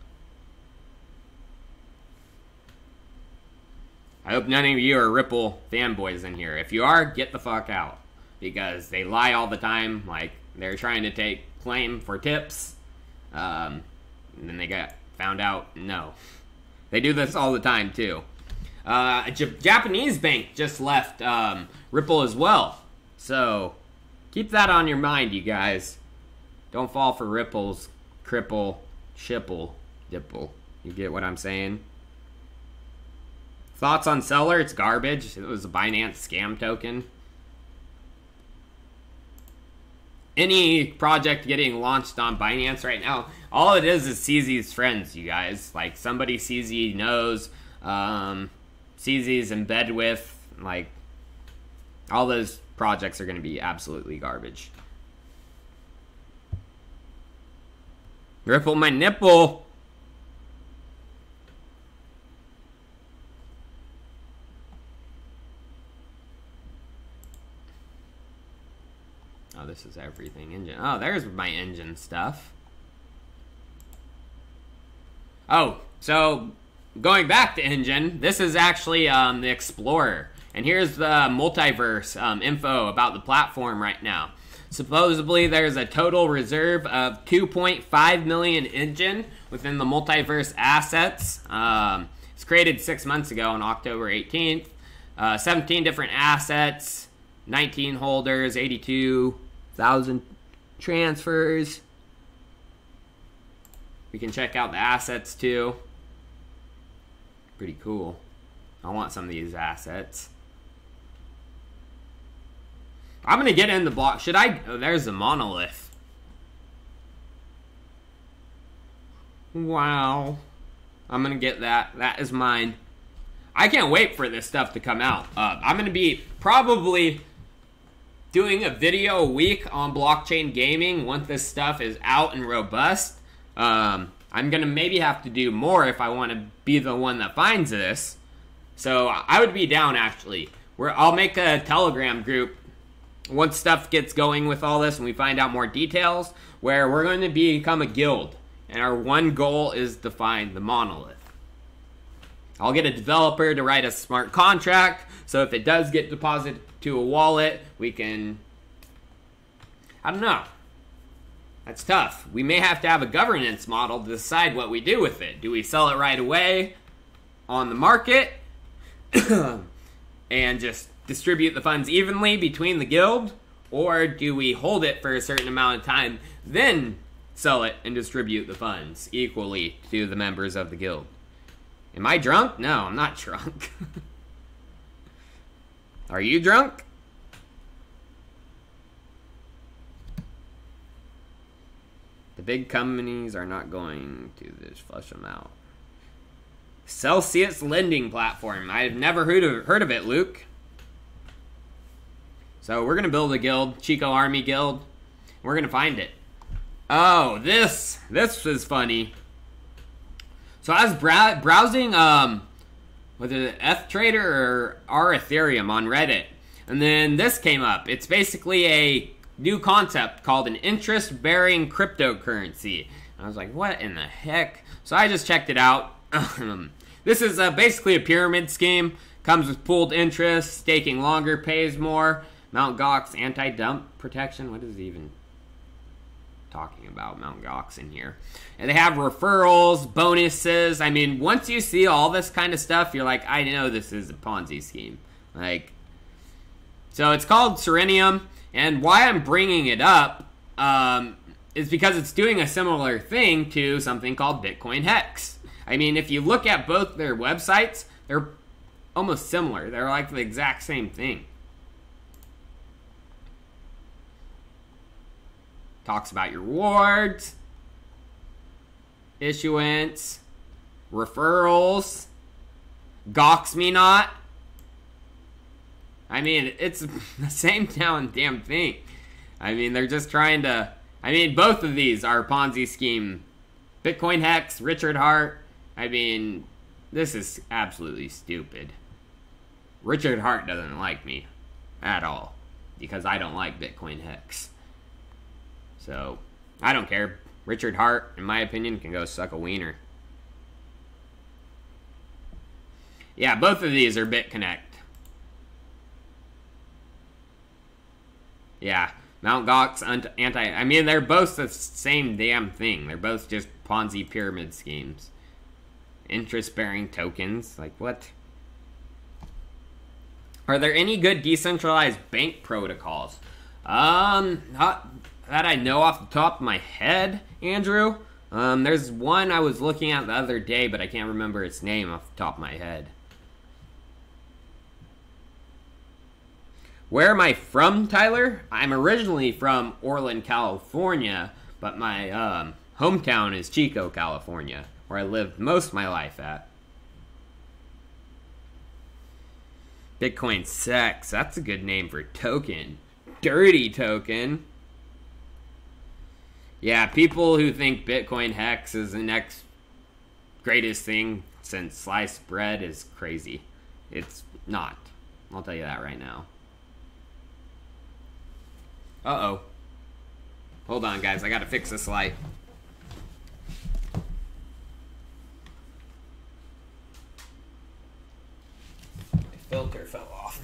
I hope none of you are Ripple fanboys in here. If you are, get the fuck out. Because they lie all the time. Like, they're trying to take claim for tips. And then they got found out, no. They do this all the time, too. A Japanese bank just left Ripple as well. So, keep that on your mind, you guys. Don't fall for Ripple's cripple, shipple, dipple. You get what I'm saying? Thoughts on Seller? It's garbage. It was a Binance scam token. Any project getting launched on Binance right now, all it is CZ's friends, you guys. Like, somebody CZ knows, CZ's in bed with, like, all those projects are going to be absolutely garbage. Ripple my nipple. this is everything. Engine. Oh, there's my engine stuff. Oh, so going back to engine, this is actually the Explorer. And here's the multiverse info about the platform right now. Supposedly, there's a total reserve of 2.5 million engine within the multiverse assets. It's created 6 months ago on October 18th. 17 different assets, 19 holders, 82,000 transfers. We can check out the assets too. Pretty cool. I want some of these assets. I'm going to get in the block. Should I? Oh, there's the monolith. Wow. I'm going to get that. That is mine. I can't wait for this stuff to come out. I'm going to be probably doing a video a week on blockchain gaming once this stuff is out and robust. I'm going to maybe have to do more if I want to be the one that finds this. So I would be down, actually. I'll make a Telegram group once stuff gets going with all this and we find out more details, where we're going to become a guild. And our one goal is to find the monolith. I'll get a developer to write a smart contract, so if it does get deposited to a wallet, we can... I don't know. That's tough. We may have to have a governance model to decide what we do with it. Do we sell it right away on the market and just distribute the funds evenly between the guild? Or do we hold it for a certain amount of time, then sell it and distribute the funds equally to the members of the guild? Am I drunk? No, I'm not drunk. Are you drunk? The big companies are not going to just flush them out. Celsius lending platform. I've never heard of it, Luke. So we're going to build a guild, Chico Army Guild. We're going to find it. Oh, this is funny. So I was browsing, was it Ethtrader or our Ethereum on Reddit, and then this came up. It's basically a new concept called an interest-bearing cryptocurrency. And I was like, what in the heck? So I just checked it out. This is basically a pyramid scheme. Comes with pooled interest, staking longer, pays more. Mt. Gox anti-dump protection. What is it even talking about, Mt. Gox, in here? And they have referrals, bonuses. I mean, once you see all this kind of stuff, you're like, I know this is a Ponzi scheme. Like, so it's called Serenium, and why I'm bringing it up is because it's doing a similar thing to something called Bitcoin Hex. I mean, if you look at both their websites, they're almost similar. They're like the exact same thing. Talks about your rewards, issuance, referrals, Gox me not. I mean, it's the same damn thing. I mean, they're just trying to... I mean, both of these are Ponzi scheme. Bitcoin Hex, Richard Hart. I mean, this is absolutely stupid. Richard Hart doesn't like me at all because I don't like Bitcoin Hex. So, I don't care. Richard Hart, in my opinion, can go suck a wiener. Yeah, both of these are BitConnect. Yeah, Mt. Gox anti... I mean, they're both the same damn thing. They're both just Ponzi pyramid schemes. Interest-bearing tokens. Like, what? Are there any good decentralized bank protocols? Not that I know off the top of my head, Andrew. There's one I was looking at the other day, but I can't remember its name off the top of my head. Where am I from, Tyler? I'm originally from Orland, California, but my hometown is Chico, California, where I lived most of my life at. Bitcoin Sex, that's a good name for a token. Dirty token. Yeah, people who think Bitcoin Hex is the next greatest thing since sliced bread is crazy. It's not. I'll tell you that right now. Uh-oh. Hold on, guys. I gotta fix this light. The filter fell off.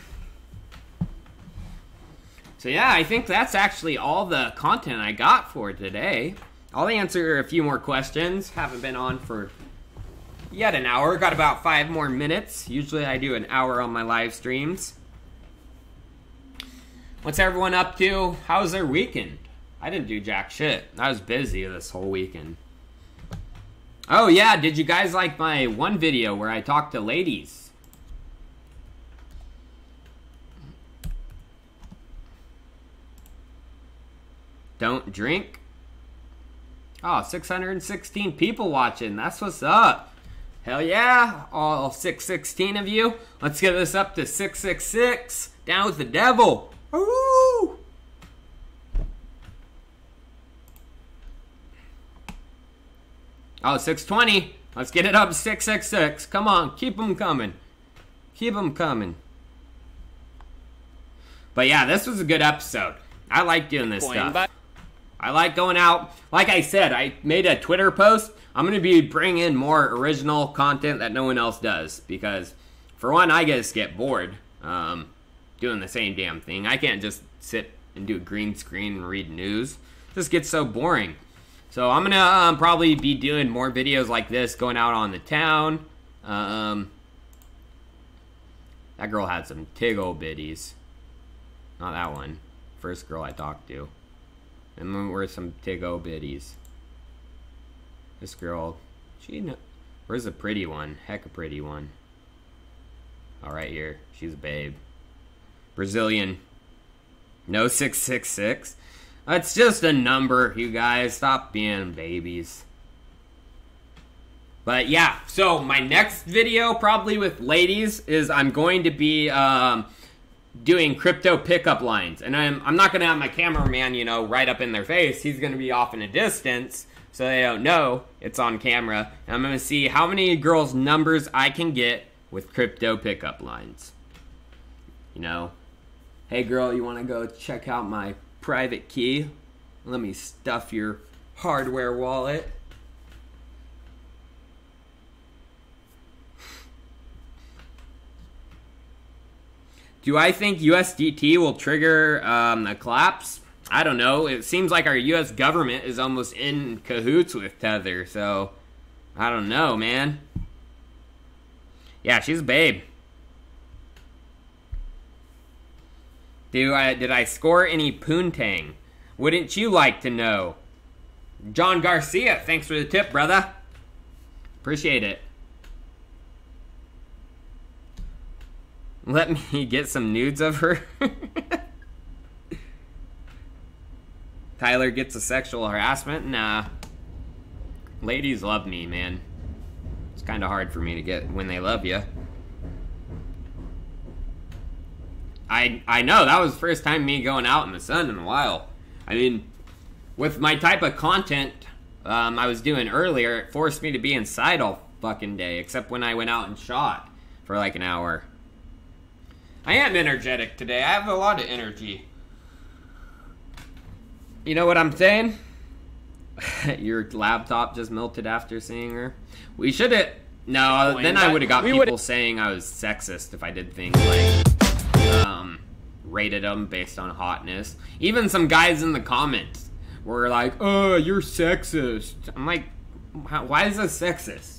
So yeah, I think that's actually all the content I got for today. I'll answer a few more questions. Haven't been on for yet an hour. Got about 5 more minutes. Usually I do an hour on my live streams. What's everyone up to? How was their weekend? I didn't do jack shit. I was busy this whole weekend. Oh yeah, did you guys like my one video where I talked to ladies? Don't drink? Oh, 616 people watching. That's what's up. Hell yeah, all 616 of you. Let's get this up to 666. Down with the devil. Woo! Oh, 620. Let's get it up to 666. Come on, keep them coming. Keep them coming. But yeah, this was a good episode. I like doing this stuff. I like going out. Like I said, I made a Twitter post. I'm going to be bringing more original content that no one else does. Because, for one, I just get bored doing the same damn thing. I can't just sit and do a green screen and read news. It just gets so boring. So I'm going to probably be doing more videos like this, going out on the town. That girl had some tiggle bitties. Not that one. First girl I talked to. And then were some tiggo bitties. This girl, where's the pretty one? Heck, a pretty one. Oh, right here. She's a babe. Brazilian. No 666. That's just a number, you guys. Stop being babies. But yeah, so my next video, probably with ladies, is I'm going to be doing crypto pickup lines. And I'm not going to have my cameraman, you know, right up in their face. He's going to be off in a distance so they don't know it's on camera. And I'm going to see how many girls' numbers I can get with crypto pickup lines. You know, hey girl, you want to go check out my private key? Let me stuff your hardware wallet. Do I think USDT will trigger a collapse? I don't know. It seems like our US government is almost in cahoots with Tether, so I don't know, man. Yeah, she's a babe. Did I score any poontang? Wouldn't you like to know? John Garcia, thanks for the tip, brother. Appreciate it. Let me get some nudes of her. Tyler gets a sexual harassment? Nah. Ladies love me, man. It's kind of hard for me to get when they love you. I know, that was the first time me going out in the sun in a while. I mean, with my type of content I was doing earlier, it forced me to be inside all fucking day, except when I went out and shot for like an hour. I am energetic today. I have a lot of energy. You know what I'm saying? Your laptop just melted after seeing her. We should have... No, then I would have got people saying I was sexist if I did things like... rated them based on hotness. Even some guys in the comments were like, oh, you're sexist. I'm like, why is this sexist?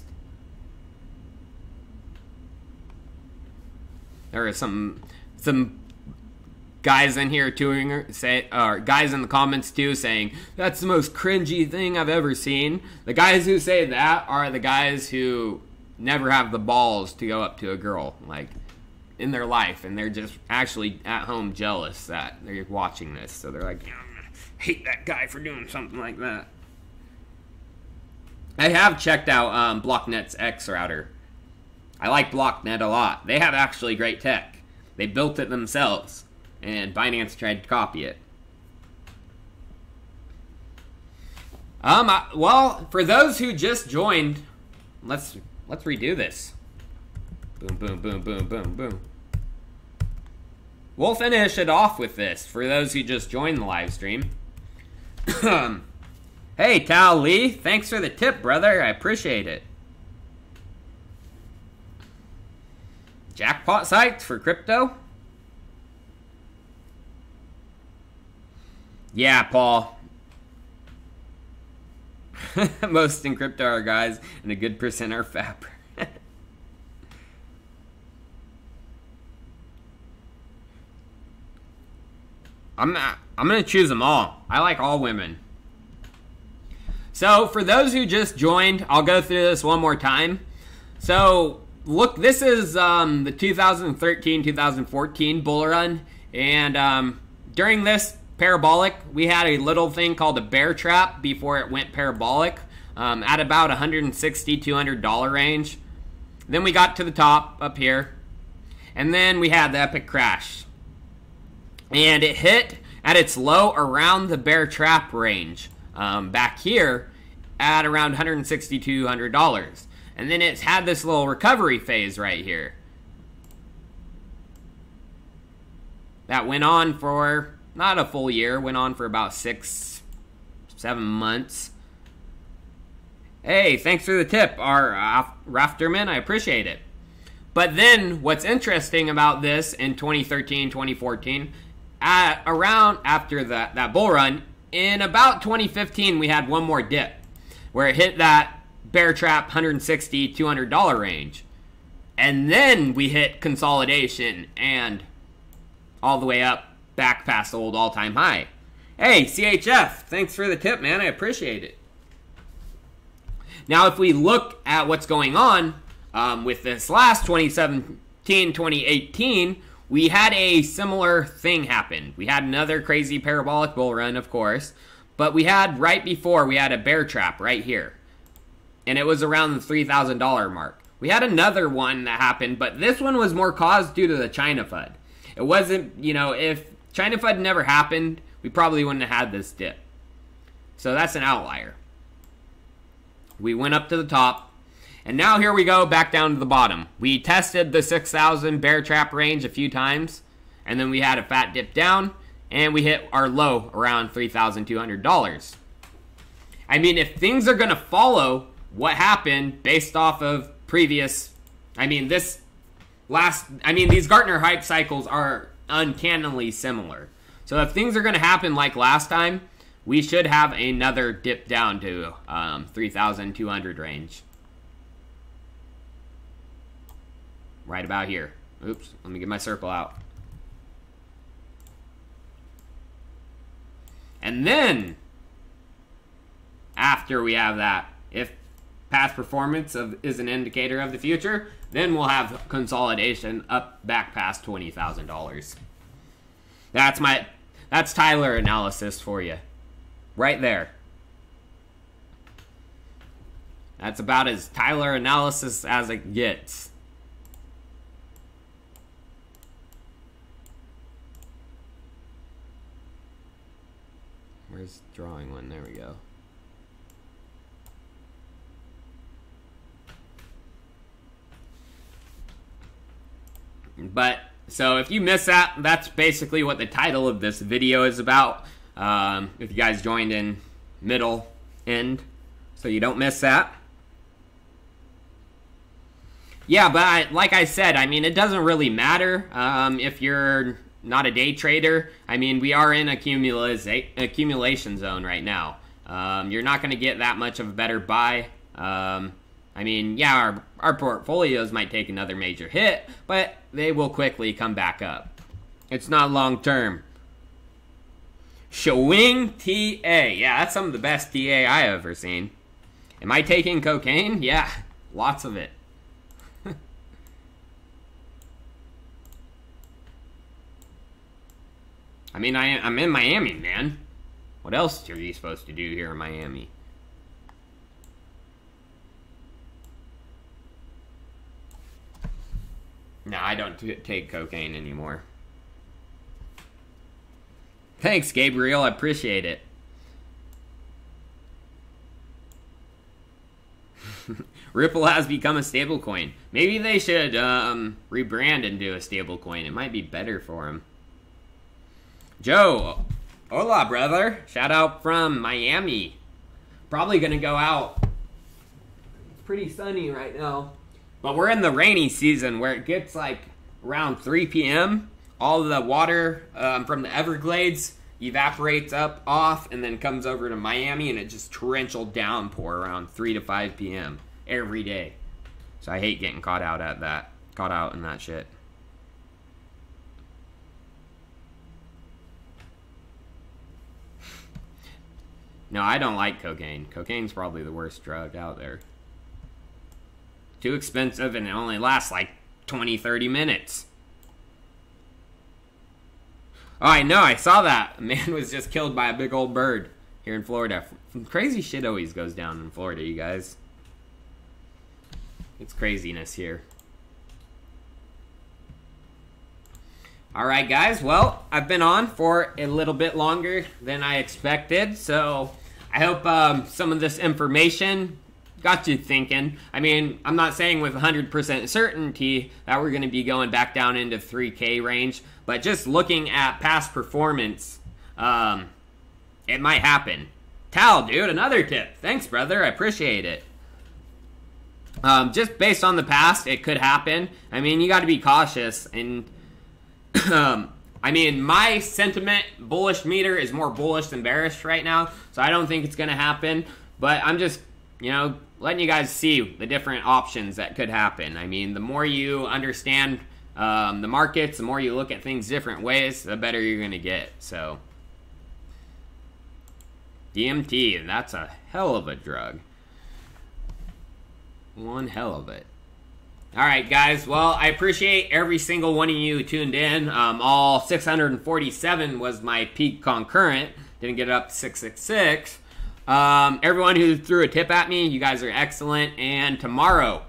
There are some guys in here guys in the comments too saying that's the most cringy thing I've ever seen. The guys who say that are the guys who never have the balls to go up to a girl like in their life, and they're just actually at home jealous that they're watching this, so they're like, I hate that guy for doing something like that. I have checked out BlockNet's X router. I like BlockNet a lot. They have actually great tech. They built it themselves, and Binance tried to copy it. Well, for those who just joined, let's redo this. Boom, boom, boom, boom, boom, boom. We'll finish it off with this for those who just joined the live stream. Hey, Tal Lee, thanks for the tip, brother. I appreciate it. Jackpot sites for crypto? Yeah, Paul. Most in crypto are guys, and a good percent are fapper. I'm gonna choose them all. I like all women. So for those who just joined, I'll go through this one more time. So look, this is the 2013-2014 bull run, and during this parabolic, we had a little thing called a bear trap before it went parabolic at about $160, $200 range. Then we got to the top up here, and then we had the epic crash. And it hit at its low around the bear trap range back here at around $160, $200. And then it's had this little recovery phase right here. That went on for not a full year, went on for about 6-7 months. Hey, thanks for the tip, our Rafterman. I appreciate it. But then what's interesting about this in 2013, 2014, around after that bull run, in about 2015, we had one more dip where it hit that bear trap $160, $200 range. And then we hit consolidation and all the way up back past the old all-time high. Hey, CHF, thanks for the tip, man. I appreciate it. Now, if we look at what's going on with this last 2017, 2018, we had a similar thing happen. We had another crazy parabolic bull run, of course, but we had right before, we had a bear trap right here. And it was around the $3,000 mark. We had another one that happened, but this one was more caused due to the China FUD. It wasn't, if China FUD never happened, we probably wouldn't have had this dip. So that's an outlier. We went up to the top. And now here we go back down to the bottom. We tested the 6,000 bear trap range a few times, and then we had a fat dip down, and we hit our low around $3,200. I mean, if things are going to follow what happened based off of previous, these Gartner hype cycles are uncannily similar. So if things are going to happen like last time, we should have another dip down to 3,200 range. Right about here. Oops, let me get my circle out. And then, after we have that, if past performance is an indicator of the future, then we'll have consolidation up back past $20,000. That's Tyler analysis for you. Right there. That's about as Tyler analysis as it gets. Where's drawing one? There we go. But, so if you miss that, that's basically what the title of this video is about. If you guys joined in middle end, so you don't miss that. Yeah, but like I said, it doesn't really matter if you're not a day trader. We are in accumulation zone right now. You're not going to get that much of a better buy. Yeah, our portfolios might take another major hit, but they will quickly come back up. It's not long term. Showing TA. Yeah, that's some of the best TA I ever seen. Am I taking cocaine? Yeah, lots of it. I'm in Miami, man. What else are you supposed to do here in Miami? No, I don't take cocaine anymore. Thanks, Gabriel. I appreciate it. Ripple has become a stablecoin. Maybe they should rebrand and do a stablecoin. It might be better for them. Joe, Hola, brother. Shout out from Miami. Probably gonna go out. It's pretty sunny right now. But we're in the rainy season where it gets like around 3 p.m. All the water from the Everglades evaporates off and then comes over to Miami, and it just torrential downpour around 3 to 5 p.m. every day. So I hate getting caught out in that shit. No, I don't like cocaine. Cocaine's probably the worst drug out there. Too expensive, and it only lasts like 20, 30 minutes. Oh, I know, I saw that. A man was just killed by a big old bird here in Florida. Crazy shit always goes down in Florida, you guys. It's craziness here. Alright, guys. Well, I've been on for a little bit longer than I expected, so I hope some of this information got you thinking. I mean, I'm not saying with 100% certainty that we're going to be going back down into 3K range, but just looking at past performance, it might happen. Tal, dude, another tip. Thanks, brother. I appreciate it. Just based on the past, it could happen. I mean, you got to be cautious. And, I mean, my sentiment bullish meter is more bullish than bearish right now, so I don't think it's going to happen. But I'm just, you know, letting you guys see the different options that could happen. I mean, the more you understand the markets, the more you look at things different ways, the better you're going to get. So, DMT, that's a hell of a drug. One hell of it. Alright, guys. Well, I appreciate every single one of you who tuned in. All 647 was my peak concurrent. Didn't get it up to 666. Everyone who threw a tip at me, you guys are excellent. And tomorrow,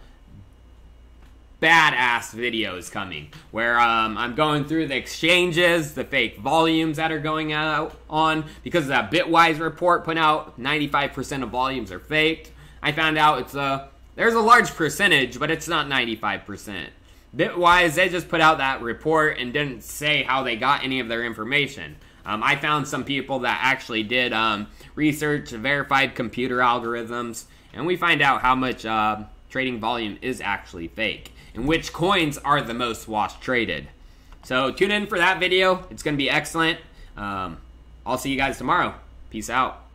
badass video is coming where I'm going through the exchanges, the fake volumes that are going out on, because of that Bitwise report put out 95% of volumes are faked. I found out there's a large percentage, but it's not 95%. Bitwise, they just put out that report and didn't say how they got any of their information. I found some people that actually did research, verified computer algorithms, and we find out how much trading volume is actually fake and which coins are the most wash traded. So tune in for that video. It's going to be excellent. I'll see you guys tomorrow. Peace out.